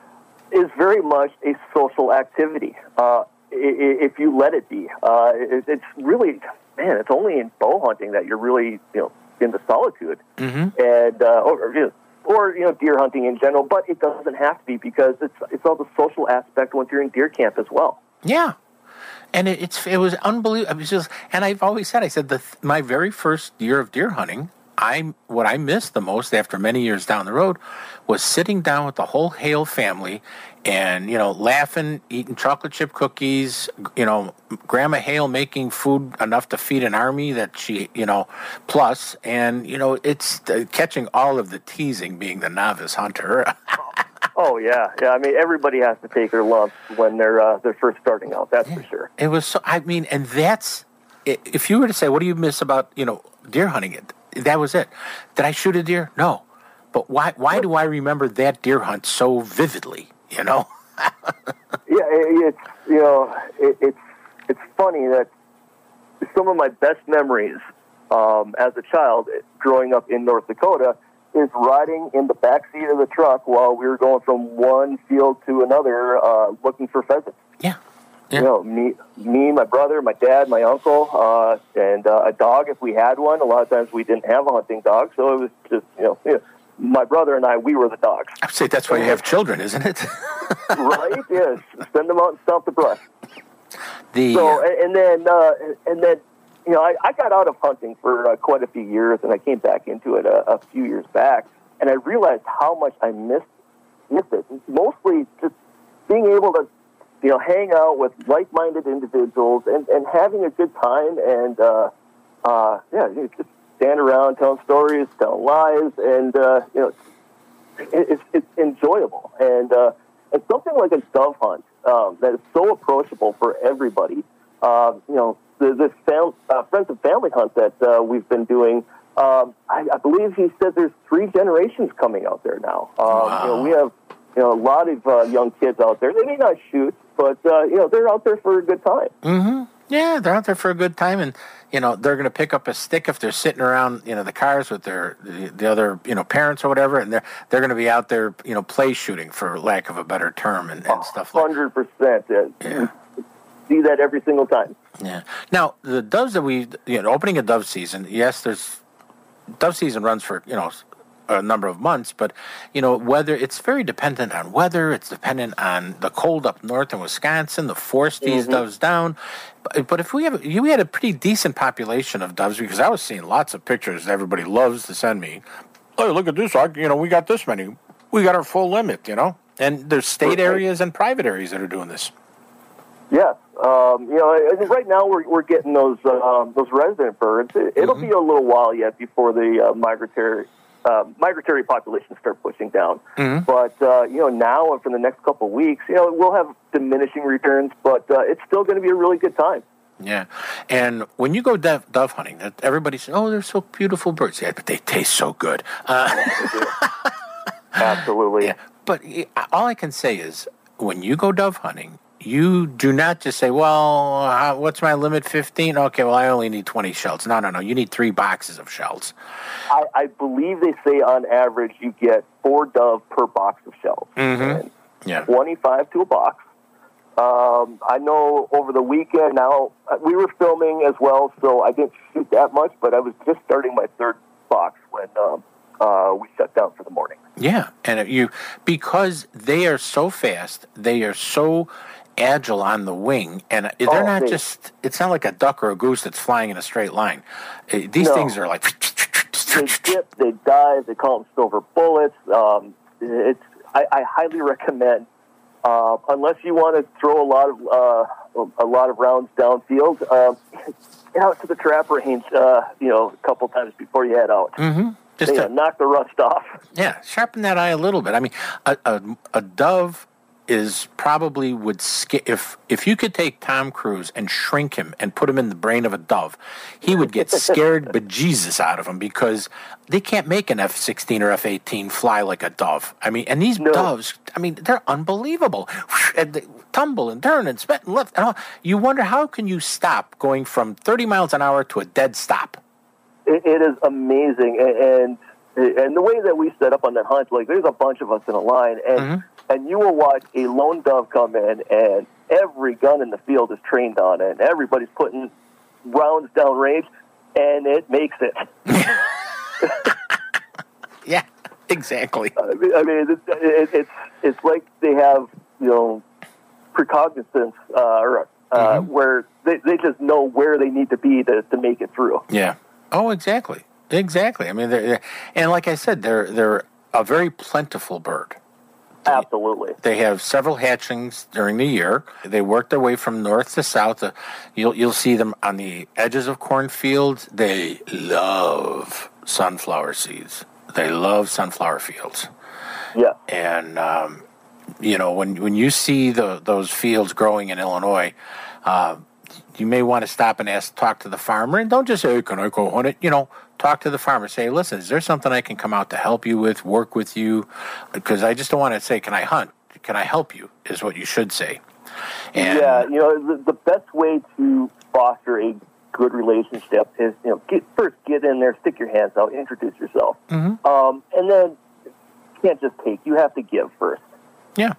L: is very much a social activity. Uh, if you let it be, uh, it's really, man, it's only in bow hunting that you're really, you know, into solitude,
B: mm-hmm.
L: and uh, or, or you know, deer hunting in general. But it doesn't have to be, because it's it's all the social aspect once you're in deer camp as well.
B: Yeah, and it, it's it was unbelievable. It was just, and I've always said, I said the my very first year of deer hunting, I what I missed the most after many years down the road was sitting down with the whole Hale family and, you know, laughing, eating chocolate chip cookies, you know, Grandma Hale making food enough to feed an army that she, you know, plus, and, you know, it's uh, catching all of the teasing being the novice hunter.
L: Oh, yeah. Yeah, I mean, everybody has to take their lumps when they're uh, they're first starting out, that's for sure.
B: It was so, I mean, and that's, if you were to say, what do you miss about, you know, deer hunting? It that was it. Did I shoot a deer? No. But why why do I remember that deer hunt so vividly, you know?
L: Yeah, it, it's, you know, it, it's it's funny that some of my best memories um, as a child growing up in North Dakota is riding in the back seat of the truck while we were going from one field to another uh, looking for pheasants.
B: Yeah. Yeah.
L: You know, me, me, my brother, my dad, my uncle, uh, and uh, a dog if we had one. A lot of times we didn't have a hunting dog, so it was just, you know, you know my brother and I, we were the dogs.
B: I'd say that's why you have children, isn't it?
L: Right? Yes. Send them out and stomp the brush.
B: The,
L: so,
B: uh,
L: and then, uh, and then, you know, I, I got out of hunting for uh, quite a few years, and I came back into it a, a few years back, and I realized how much I missed, missed it. Mostly just being able to, you know, hang out with like-minded individuals and, and having a good time, and uh, uh, yeah, just stand around telling stories, telling lies, and uh, you know, it, it's it's enjoyable. And uh, it's something like a dove hunt um, that is so approachable for everybody. Uh, you know, the, this fam- uh, friends and family hunt that uh, we've been doing. Um, I, I believe he said there's three generations coming out there now. Um,
B: wow.
L: You know, we have you know a lot of uh, young kids out there. They may not shoot, but, uh, you know, they're out there for a good time.
B: Mm-hmm. Yeah, they're out there for a good time, and, you know, they're going to pick up a stick if they're sitting around, you know, the cars with their the, the other, you know, parents or whatever, and they're they're going to be out there, you know, play shooting, for lack of a better term, and, and stuff like that.
L: one hundred percent. Yeah. See that every single time.
B: Yeah. Now, the doves that we, you know, opening a dove season, yes, there's, dove season runs for, you know, a number of months, but, you know, weather, it's very dependent on weather. It's dependent on the cold up north in Wisconsin, the force these
L: mm-hmm.
B: doves down. But, but if we have, you had a pretty decent population of doves, because I was seeing lots of pictures everybody loves to send me. Oh, look at this. I, you know, we got this many. We got our full limit, you know, and there's state areas and private areas that are doing this.
L: Yes. Um, you know, right now we're we're getting those uh, those resident birds. It, it'll
B: mm-hmm.
L: be a little while yet before the uh, migratory uh, migratory populations start pushing down.
B: Mm-hmm.
L: But uh, you know, now and for the next couple of weeks, you know, we'll have diminishing returns, but uh, it's still going to be a really good time.
B: Yeah, and when you go dove, dove hunting, everybody says, "Oh, they're so beautiful birds." Yeah, but they taste so good. Uh,
L: Absolutely.
B: Yeah, but all I can say is, when you go dove hunting, you do not just say, well, uh, what's my limit, fifteen? Okay, well, I only need twenty shells. No, no, no. You need three boxes of shells.
L: I, I believe they say on average you get four dove per box of shells.
B: Mm-hmm. Yeah.
L: twenty-five to a box. Um, I know over the weekend now, we were filming as well, so I didn't shoot that much, but I was just starting my third box when um, uh, we shut down for the morning.
B: Yeah, and you because they are so fast, they are so agile on the wing, and they're
L: oh,
B: not
L: they,
B: just, it's not like a duck or a goose that's flying in a straight line. These
L: no.
B: things are like...
L: They dip, they dive, they call them silver bullets. Um, it's I, I highly recommend, uh, unless you want to throw a lot of uh, a lot of rounds downfield, um, get out to the trap range, uh, you know, a couple times before you head out.
B: Mm-hmm. Just
L: yeah,
B: to
L: knock the rust off.
B: Yeah, sharpen that eye a little bit. I mean, a, a, a dove is probably would sca- if if you could take Tom Cruise and shrink him and put him in the brain of a dove, he would get scared bejesus out of him because they can't make an F sixteen or F eighteen fly like a dove. I mean, and these
L: No.
B: doves, I mean, they're unbelievable. And they tumble and turn and spin and left. And all. You wonder how can you stop going from thirty miles an hour to a dead stop?
L: It, it is amazing, and and the way that we set up on that hunt, like there's a bunch of us in a line, and
B: Mm-hmm.
L: and you will watch a lone dove come in, and every gun in the field is trained on it, and everybody's putting rounds down range, and it makes it.
B: Yeah, exactly.
L: I mean, I mean it, it, it's it's like they have you know precognizance, uh, or, uh,
B: Mm-hmm.
L: where they, they just know where they need to be to, to make it through.
B: Yeah. Oh, exactly. Exactly. I mean, they're, they're, and like I said, they're they're a very plentiful bird.
L: Absolutely.
B: They have several hatchings during the year. They work their way from north to south. Uh, you'll you'll see them on the edges of cornfields. They love sunflower seeds. They love sunflower fields.
L: Yeah.
B: And um, you know, when when you see the those fields growing in Illinois, uh, you may want to stop and ask, talk to the farmer, and don't just say, hey, "Can I go hunt it?" You know, talk to the farmer. Say, "Listen, is there something I can come out to help you with, work with you?" Because I just don't want to say, "Can I hunt?" "Can I help you?" is what you should say. And
L: yeah, you know, the, the best way to foster a good relationship is, you know, get, first get in there, stick your hands out, introduce yourself,
B: Mhm.
L: um, and then you can't just take. You have to give first.
B: Yeah.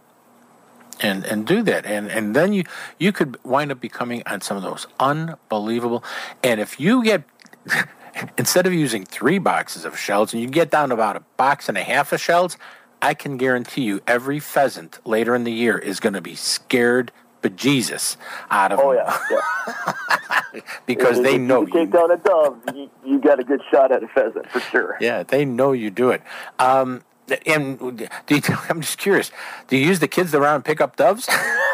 B: And and do that. And and then you you could wind up becoming on some of those unbelievable. And if you get, instead of using three boxes of shells, and you get down to about a box and a half of shells, I can guarantee you every pheasant later in the year is going to be scared bejesus out of
L: Oh,
B: them.
L: yeah, yeah.
B: Because
L: if,
B: they
L: if
B: know
L: you
B: you.
L: take down a dove, you, you got a good shot at a pheasant for sure.
B: Yeah, they know you do it. Um, and do you, I'm just curious, do you use the kids around and pick up doves?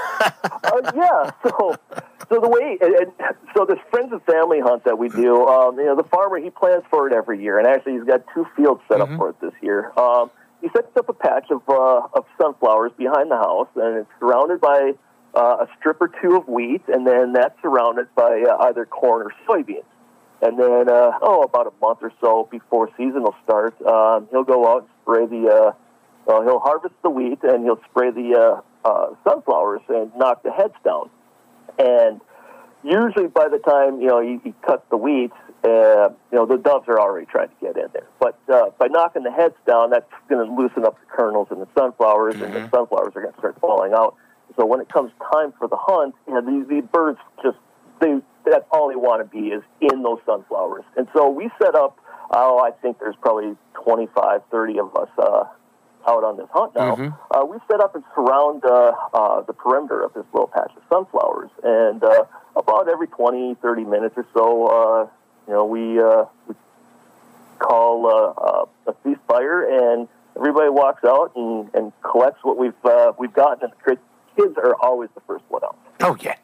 L: uh, yeah. So, so the way, and, and so this friends and family hunt that we do, um, you know, the farmer, he plans for it every year, and actually he's got two fields set up for it this year. Um, he sets up a patch of uh, of sunflowers behind the house, and it's surrounded by uh, a strip or two of wheat, and then that's surrounded by uh, either corn or soybeans. And then, uh, oh, about a month or so before season will start, um, he'll go out and spray the, uh, well, he'll harvest the wheat, and he'll spray the uh, uh, sunflowers and knock the heads down. And usually by the time, you know, he, he cuts the wheat, uh, you know, the doves are already trying to get in there. But uh, by knocking the heads down, that's going to loosen up the kernels in the sunflowers, mm-hmm. and the sunflowers are going to start falling out. So when it comes time for the hunt, you know, these, these birds just, they, that's all they want to be is in those sunflowers. And so we set up, oh, I think there's probably twenty-five, thirty of us uh, out on this hunt now. Mm-hmm. Uh, we set up and surround uh, uh, the perimeter of this little patch of sunflowers. And uh, about every twenty, thirty minutes or so, uh, you know, we, uh, we call uh, uh, a ceasefire, and everybody walks out and, and collects what we've uh, we've gotten. And the kids are always the first one out.
B: Oh, yeah.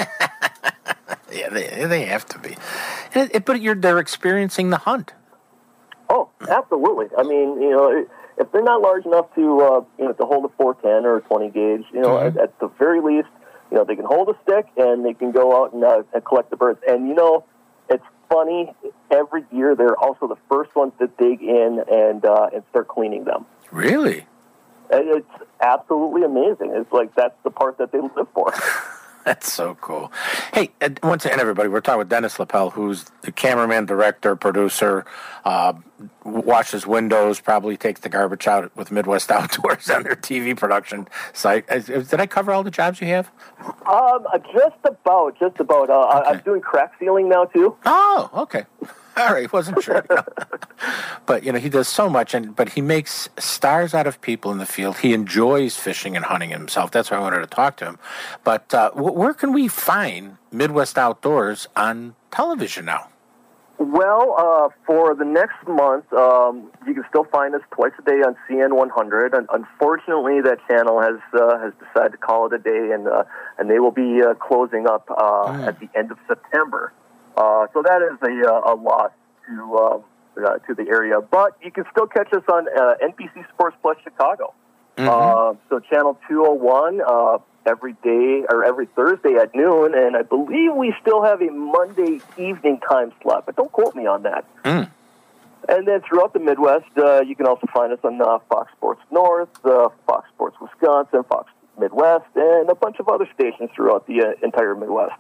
B: Yeah, they they have to be. And it, but you're they're experiencing the hunt.
L: Oh, absolutely. I mean, you know, if they're not large enough to uh, you know to hold a four ten or a twenty gauge, you know, mm-hmm. at, at the very least, you know, they can hold a stick and they can go out and, uh, and collect the birds. And you know, it's funny. Every year, they're also the first ones to dig in and uh, and start cleaning them.
B: Really?
L: It's absolutely amazing. It's like that's the part that they live for.
B: That's so cool. Hey, once again, everybody, we're talking with Dennis Lapel, who's the cameraman, director, producer, uh, washes windows, probably takes the garbage out with Midwest Outdoors on their T V production site. Did I cover all the jobs you have?
L: Um, just about, just about. Uh, okay. I'm doing crack sealing now, too.
B: Oh, okay. All right, wasn't sure. You know. But, you know, he does so much, and but he makes stars out of people in the field. He enjoys fishing and hunting himself. That's why I wanted to talk to him. But uh, where can we find Midwest Outdoors on television now?
L: Well, uh, for the next month, um, you can still find us twice a day on C N one hundred. And unfortunately, that channel has uh, has decided to call it a day, and uh, and they will be uh, closing up uh, mm. at the end of September. Uh, so that is a, uh, a loss to uh, uh, to the area. But you can still catch us on uh, N B C Sports Plus Chicago. Mm-hmm. Uh, so Channel two oh one uh, every day or every Thursday at noon, and I believe we still have a Monday evening time slot, but don't quote me on that.
B: Mm.
L: And then throughout the Midwest, uh, you can also find us on uh, Fox Sports North, uh, Fox Sports Wisconsin, Fox Midwest, and a bunch of other stations throughout the uh, entire Midwest.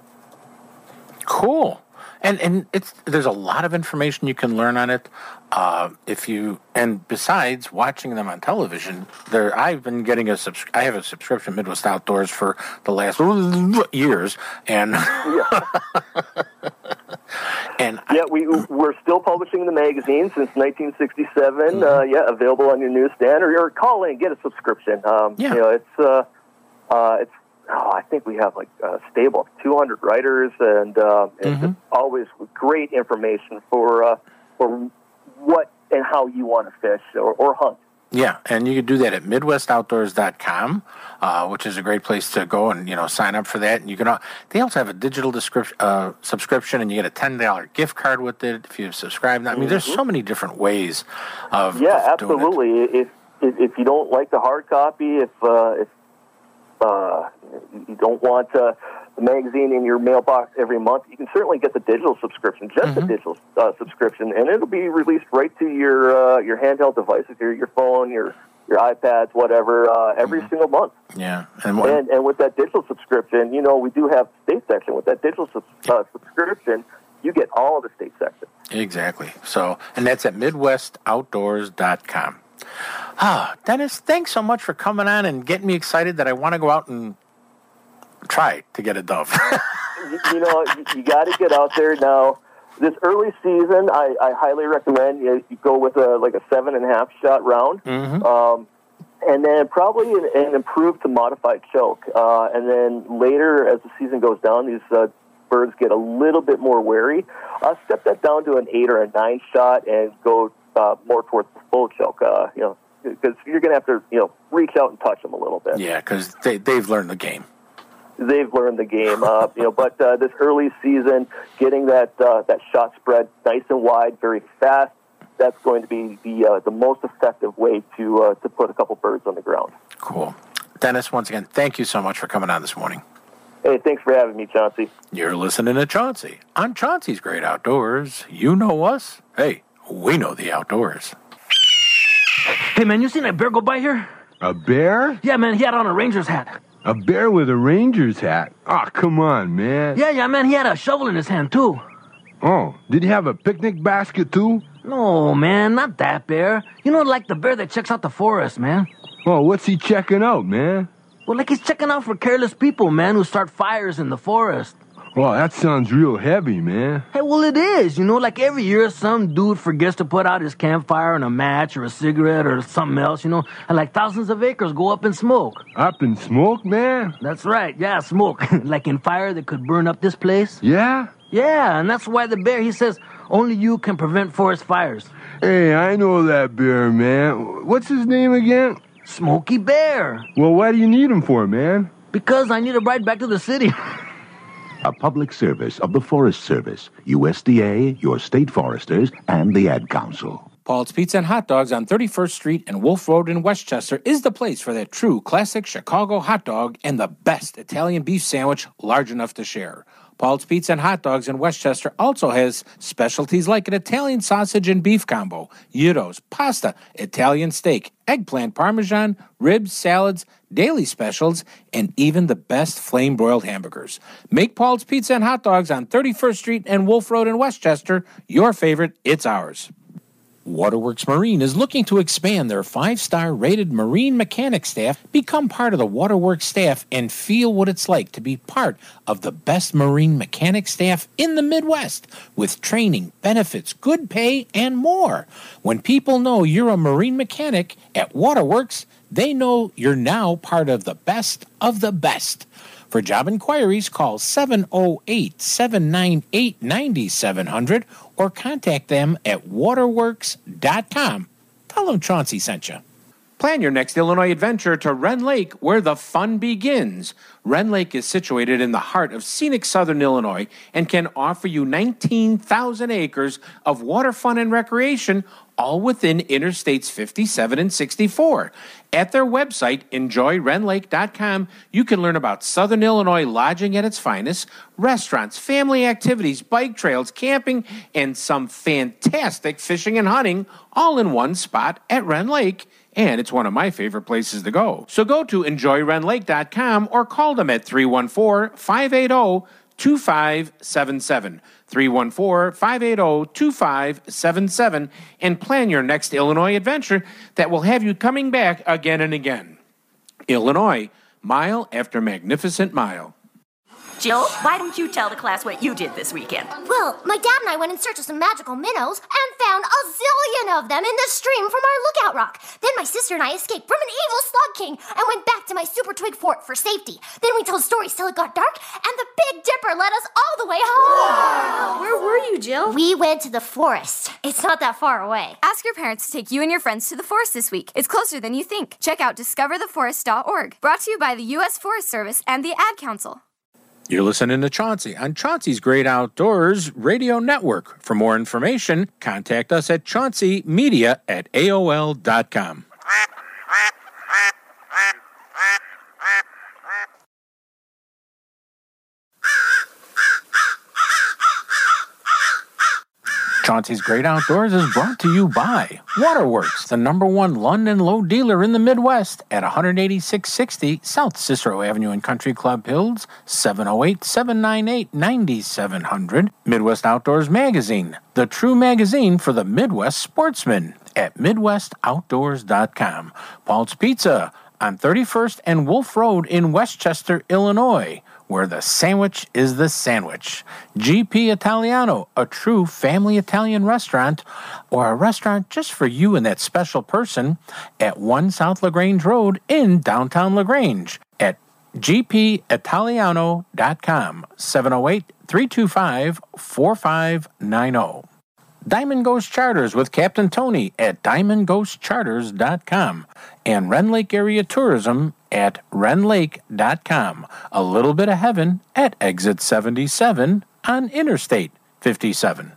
B: Cool. And and it's there's a lot of information you can learn on it. Uh, if you and besides watching them on television, there I've been getting a subs- I have a subscription Midwest Outdoors for the last years, and
L: yeah,
B: and
L: yeah, we we're still publishing the magazine since nineteen sixty-seven. Mm-hmm. Uh, yeah, available on your newsstand, or, or call in, get a subscription. Um,
B: yeah,
L: you know, it's uh, uh, it's. Oh, I think we have like a stable of two hundred writers, and uh,
B: mm-hmm.
L: it's always great information for uh, for what and how you want to fish or, or hunt.
B: Yeah, and you can do that at midwest outdoors dot com, uh, which is a great place to go and, you know, sign up for that. And you can. They also have a digital description, uh, subscription, and you get a ten dollars gift card with it if you subscribe. I mean, mm-hmm. there's so many different ways of
L: yeah,
B: of doing
L: absolutely.
B: it.
L: If, if if you don't like the hard copy, if uh, if uh, you don't want uh, the magazine in your mailbox every month, you can certainly get the digital subscription, just
B: mm-hmm.
L: the digital uh, subscription, and it'll be released right to your uh, your handheld devices, your your phone, your your iPads, whatever, uh, every mm-hmm. single month.
B: Yeah,
L: and, and and with that digital subscription, you know, we do have state section. With that digital sub- uh, subscription, you get all of the state sections.
B: Exactly. So, and that's at midwest outdoors dot com. Ah, Dennis, thanks so much for coming on and getting me excited that I want to go out and try to get a dove.
L: you, you know, you, you got to get out there now. This early season, I, I highly recommend you, you go with a like a seven and a half shot round,
B: mm-hmm.
L: um, and then probably an, an improved to modified choke. Uh, and then later, as the season goes down, these uh, birds get a little bit more wary. Uh, step that down to an eight or a nine shot and go uh, more towards the full choke. Uh, you know, because you're going to have to you know reach out and touch them a little bit.
B: Yeah, because they they've learned the game.
L: They've learned the game, uh, you know. But uh, this early season, getting that uh, that shot spread nice and wide, very fast, that's going to be the uh, the most effective way to uh, to put a couple birds on the ground.
B: Cool, Dennis. Once again, thank you so much for coming on this morning.
L: Hey, thanks for having me, Chauncey.
B: You're listening to Chauncey on Chauncey's Great Outdoors. You know us. Hey, we know the outdoors.
M: Hey, man, you seen that bear go by here?
N: A bear?
M: Yeah, man, he had on a ranger's hat.
N: A bear with a ranger's hat? Oh, come on, man.
M: Yeah, yeah, man, he had a shovel in his hand, too.
N: Oh, did he have a picnic basket, too?
M: No, man, not that bear. You know, like the bear that checks out the forest, man.
N: Oh, what's he checking out, man?
M: Well, like he's checking out for careless people, man, who start fires in the forest.
N: Oh, that sounds real heavy, man.
M: Hey, well, it is. You know, like every year some dude forgets to put out his campfire and a match or a cigarette or something else, you know, and like thousands of acres go up in smoke.
N: Up in smoke, man?
M: That's right. Yeah, smoke. Like in fire that could burn up this place.
N: Yeah?
M: Yeah, and that's why the bear, he says, only you can prevent forest fires.
N: Hey, I know that bear, man. What's his name again?
M: Smokey Bear.
N: Well, why do you need him for, man?
M: Because I need a ride back to the city.
O: A public service of the Forest Service, U S D A, your state foresters, and the Ad Council.
B: Paul's Pizza and Hot Dogs on thirty-first Street and Wolf Road in Westchester is the place for that true classic Chicago hot dog and the best Italian beef sandwich large enough to share. Paul's Pizza and Hot Dogs in Westchester also has specialties like an Italian sausage and beef combo, gyros, pasta, Italian steak, eggplant parmesan, ribs, salads, daily specials, and even the best flame-broiled hamburgers. Make Paul's Pizza and Hot Dogs on thirty-first Street and Wolf Road in Westchester your favorite. It's ours. Waterworks Marine is looking to expand their five-star rated marine mechanic staff, become part of the Waterworks staff, and feel what it's like to be part of the best marine mechanic staff in the Midwest, with training, benefits, good pay, and more. When people know you're a marine mechanic at Waterworks, they know you're now part of the best of the best. For job inquiries, call seven oh eight, seven nine eight, nine seven zero zero or contact them at waterworks dot com. Tell them Chauncey sent you. Plan your next Illinois adventure to Wren Lake, where the fun begins. Wren Lake is situated in the heart of scenic southern Illinois and can offer you nineteen thousand acres of water fun and recreation, all within Interstates fifty-seven and sixty-four. At their website, enjoy ren lake dot com, you can learn about Southern Illinois lodging at its finest, restaurants, family activities, bike trails, camping, and some fantastic fishing and hunting, all in one spot at Wren Lake. And it's one of my favorite places to go. So go to enjoy ren lake dot com or call them at three one four, five eight zero, two five seven seven. three one four, five eight zero, two five seven seven and plan your next Illinois adventure that will have you coming back again and again. Illinois, mile after magnificent mile.
P: Jill, why don't you tell the class what you did this weekend?
Q: Well, my dad and I went in search of some magical minnows and found a zillion of them in the stream from our lookout rock. Then my sister and I escaped from an evil slug king and went back to my super twig fort for safety. Then we told stories till it got dark, and the Big Dipper led us all the way home.
R: Wow. Where were you, Jill?
Q: We went to the forest. It's not that far away.
R: Ask your parents to take you and your friends to the forest this week. It's closer than you think. Check out discover the forest dot org. Brought to you by the U S Forest Service and the Ad Council.
B: You're listening to Chauncey on Chauncey's Great Outdoors Radio Network. For more information, contact us at chauncey media at A O L dot com. Chauncey's Great Outdoors is brought to you by Waterworks, the number one London low dealer in the Midwest at one eighty-six sixty South Cicero Avenue in Country Club Hills, seven oh eight, seven nine eight, nine seven hundred. Midwest Outdoors Magazine, the true magazine for the Midwest sportsman at midwest outdoors dot com. Paul's Pizza on thirty-first and Wolf Road in Westchester, Illinois, where the sandwich is the sandwich. G P Italiano, a true family Italian restaurant, or a restaurant just for you and that special person at one South LaGrange Road in downtown LaGrange at g p italiano dot com, seven oh eight, three two five, four five nine oh. Diamond Ghost Charters with Captain Tony at diamond ghost charters dot com and Wren Lake Area Tourism at ren lake dot com. A little bit of heaven at exit seventy-seven on Interstate fifty-seven.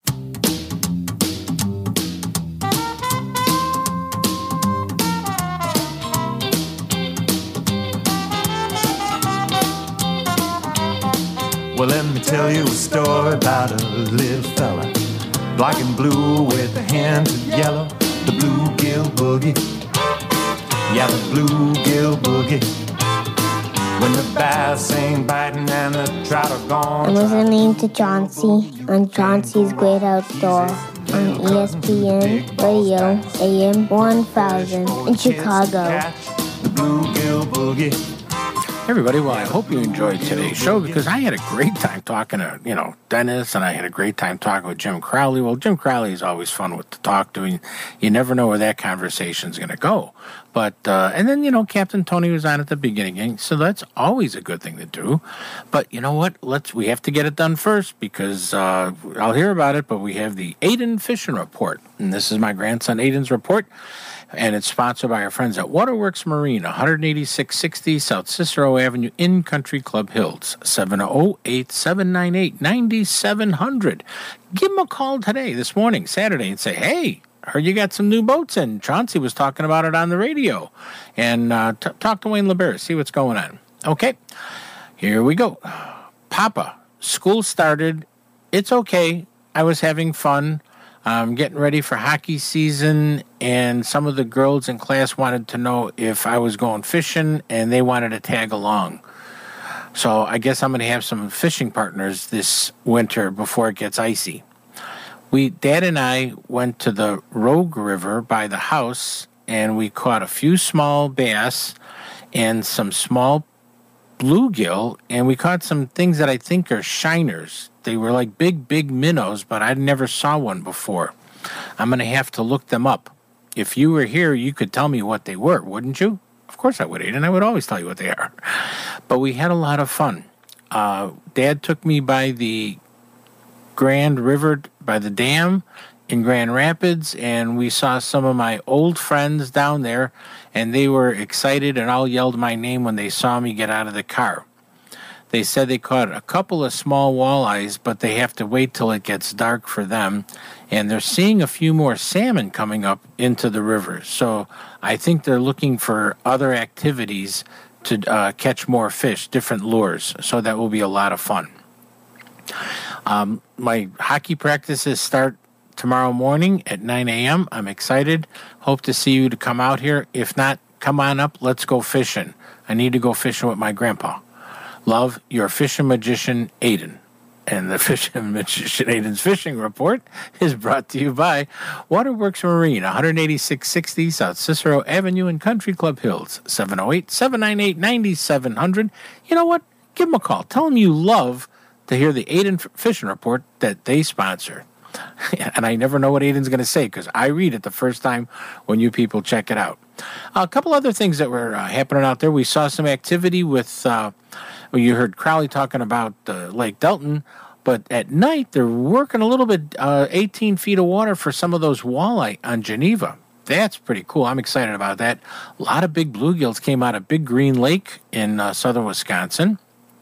G: Well, let me tell you a story about a little fella, black and blue with the hands of yellow, the bluegill boogie. Yeah, the bluegill boogie. When the bass ain't biting and the trout are gone.
S: I'm listening to Chauncey on Chauncey's Great Outdoor on E S P N Radio A M one thousand in Chicago.
G: The bluegill boogie.
B: Everybody, well, I hope you enjoyed today's show because I had a great time talking to, you know, Dennis, and I had a great time talking with Jim Crowley. Well, Jim Crowley is always fun with to talk to, and you never know where that conversation's going to go. But, uh, and then, you know, Captain Tony was on at the beginning, so that's always a good thing to do. But you know what? Let's, we have to get it done first because uh, I'll hear about it, but we have the Aiden Fishing Report. And this is my grandson Aiden's report. And it's sponsored by our friends at Waterworks Marine, one eighty-six sixty South Cicero Avenue in Country Club Hills, seven oh eight, seven nine eight, nine seven hundred. Give them a call today, this morning, Saturday, and say, hey, heard you got some new boats in. Chauncey was talking about it on the radio. And uh, t- talk to Wayne LeBear, see what's going on. Okay, here we go. Papa, school started. It's okay. I was having fun. I'm getting ready for hockey season, and some of the girls in class wanted to know if I was going fishing, and they wanted to tag along. So I guess I'm going to have some fishing partners this winter before it gets icy. We, Dad and I went to the Rogue River by the house, and we caught a few small bass and some small bluegill, and we caught some things that I think are shiners. They were like big, big minnows, but I never saw one before. I'm going to have to look them up. If you were here, you could tell me what they were, wouldn't you? Of course I would, Aiden. I would always tell you what they are. But we had a lot of fun. Uh, Dad took me by the Grand River, by the dam, in Grand Rapids, and we saw some of my old friends down there, and they were excited and all yelled my name when they saw me get out of the car. They said they caught a couple of small walleyes, but they have to wait till it gets dark for them, and they're seeing a few more salmon coming up into the river. So I think they're looking for other activities to uh, catch more fish, different lures, so that will be a lot of fun. Um, my hockey practices start tomorrow morning at nine a.m. I'm excited. Hope to see you to come out here. If not, come on up. Let's go fishing. I need to go fishing with my grandpa. Love, your fishing magician, Aiden. And the fishing magician Aiden's fishing report is brought to you by Waterworks Marine, one eighty-six sixty South Cicero Avenue in Country Club Hills, seven oh eight, seven nine eight, nine seven zero zero. You know what? Give them a call. Tell them you love to hear the Aiden fishing report that they sponsor. And I never know what Aiden's going to say because I read it the first time when you people check it out. A couple other things that were uh, happening out there. We saw some activity with, uh, well, you heard Crowley talking about uh, Lake Delton, but at night they're working a little bit, uh, eighteen feet of water for some of those walleye on Geneva. That's pretty cool. I'm excited about that. A lot of big bluegills came out of Big Green Lake in uh, southern Wisconsin.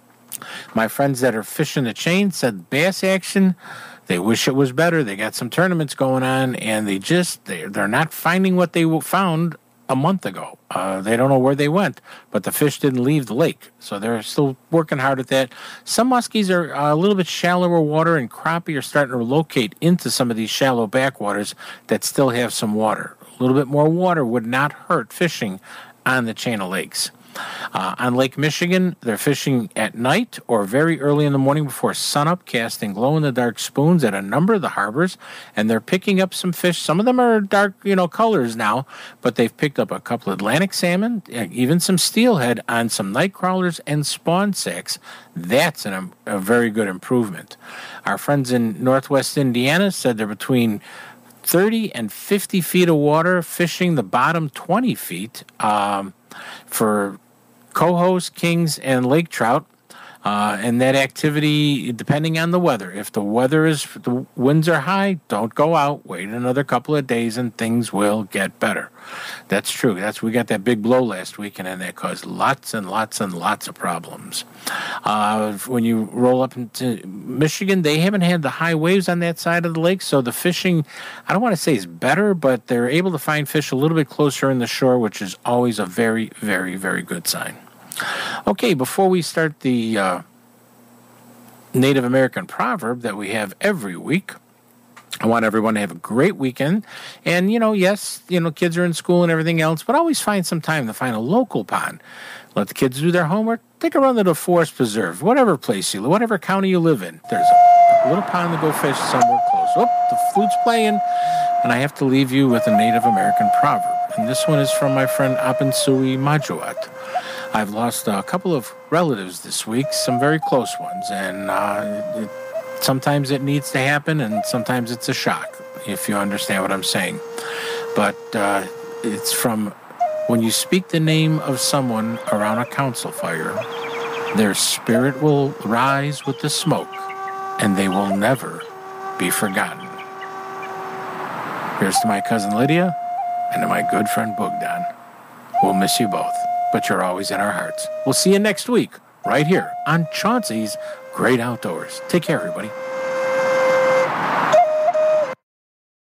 B: My friends that are fishing the chain said bass action, they wish it was better. They got some tournaments going on, and they just, they're, they're not finding what they found a month ago. Uh, they don't know where they went, but the fish didn't leave the lake. So they're still working hard at that. Some muskies are uh, a little bit shallower water, and crappie are starting to locate into some of these shallow backwaters that still have some water. A little bit more water would not hurt fishing on the chain of lakes. Uh, on Lake Michigan, they're fishing at night or very early in the morning before sunup, casting glow-in-the-dark spoons at a number of the harbors, and they're picking up some fish. Some of them are dark, you know, colors now, but they've picked up a couple of Atlantic salmon, even some steelhead on some night crawlers and spawn sacks. That's an, a very good improvement. Our friends in northwest Indiana said they're between thirty and fifty feet of water, fishing the bottom twenty feet um, for cohos, kings, and lake trout. Uh, and that activity, depending on the weather. If the weather is, the winds are high, don't go out. Wait another couple of days and things will get better. That's true. That's we got that big blow last weekend, and that caused lots and lots and lots of problems. Uh, when you roll up into Michigan, they haven't had the high waves on that side of the lake, so the fishing, I don't want to say is better, but they're able to find fish a little bit closer in the shore, which is always a very, very, very good sign. Okay, before we start the uh, Native American proverb that we have every week, I want everyone to have a great weekend. And, you know, yes, you know, kids are in school and everything else, but always find some time to find a local pond. Let the kids do their homework. Take a run to the Forest Preserve, whatever place you live, whatever county you live in. There's a little pond to go fish somewhere close. Oh, the flute's playing, and I have to leave you with a Native American proverb. And this one is from my friend Apinsui Majuat. I've lost a couple of relatives this week, some very close ones, and uh, it, sometimes it needs to happen, and sometimes it's a shock, if you understand what I'm saying. But uh, it's from, when you speak the name of someone around a council fire, their spirit will rise with the smoke, and they will never be forgotten. Here's to my cousin Lydia, and to my good friend Bogdan. We'll miss you both, but you're always in our hearts. We'll see you next week, right here on Chauncey's Great Outdoors. Take care, everybody.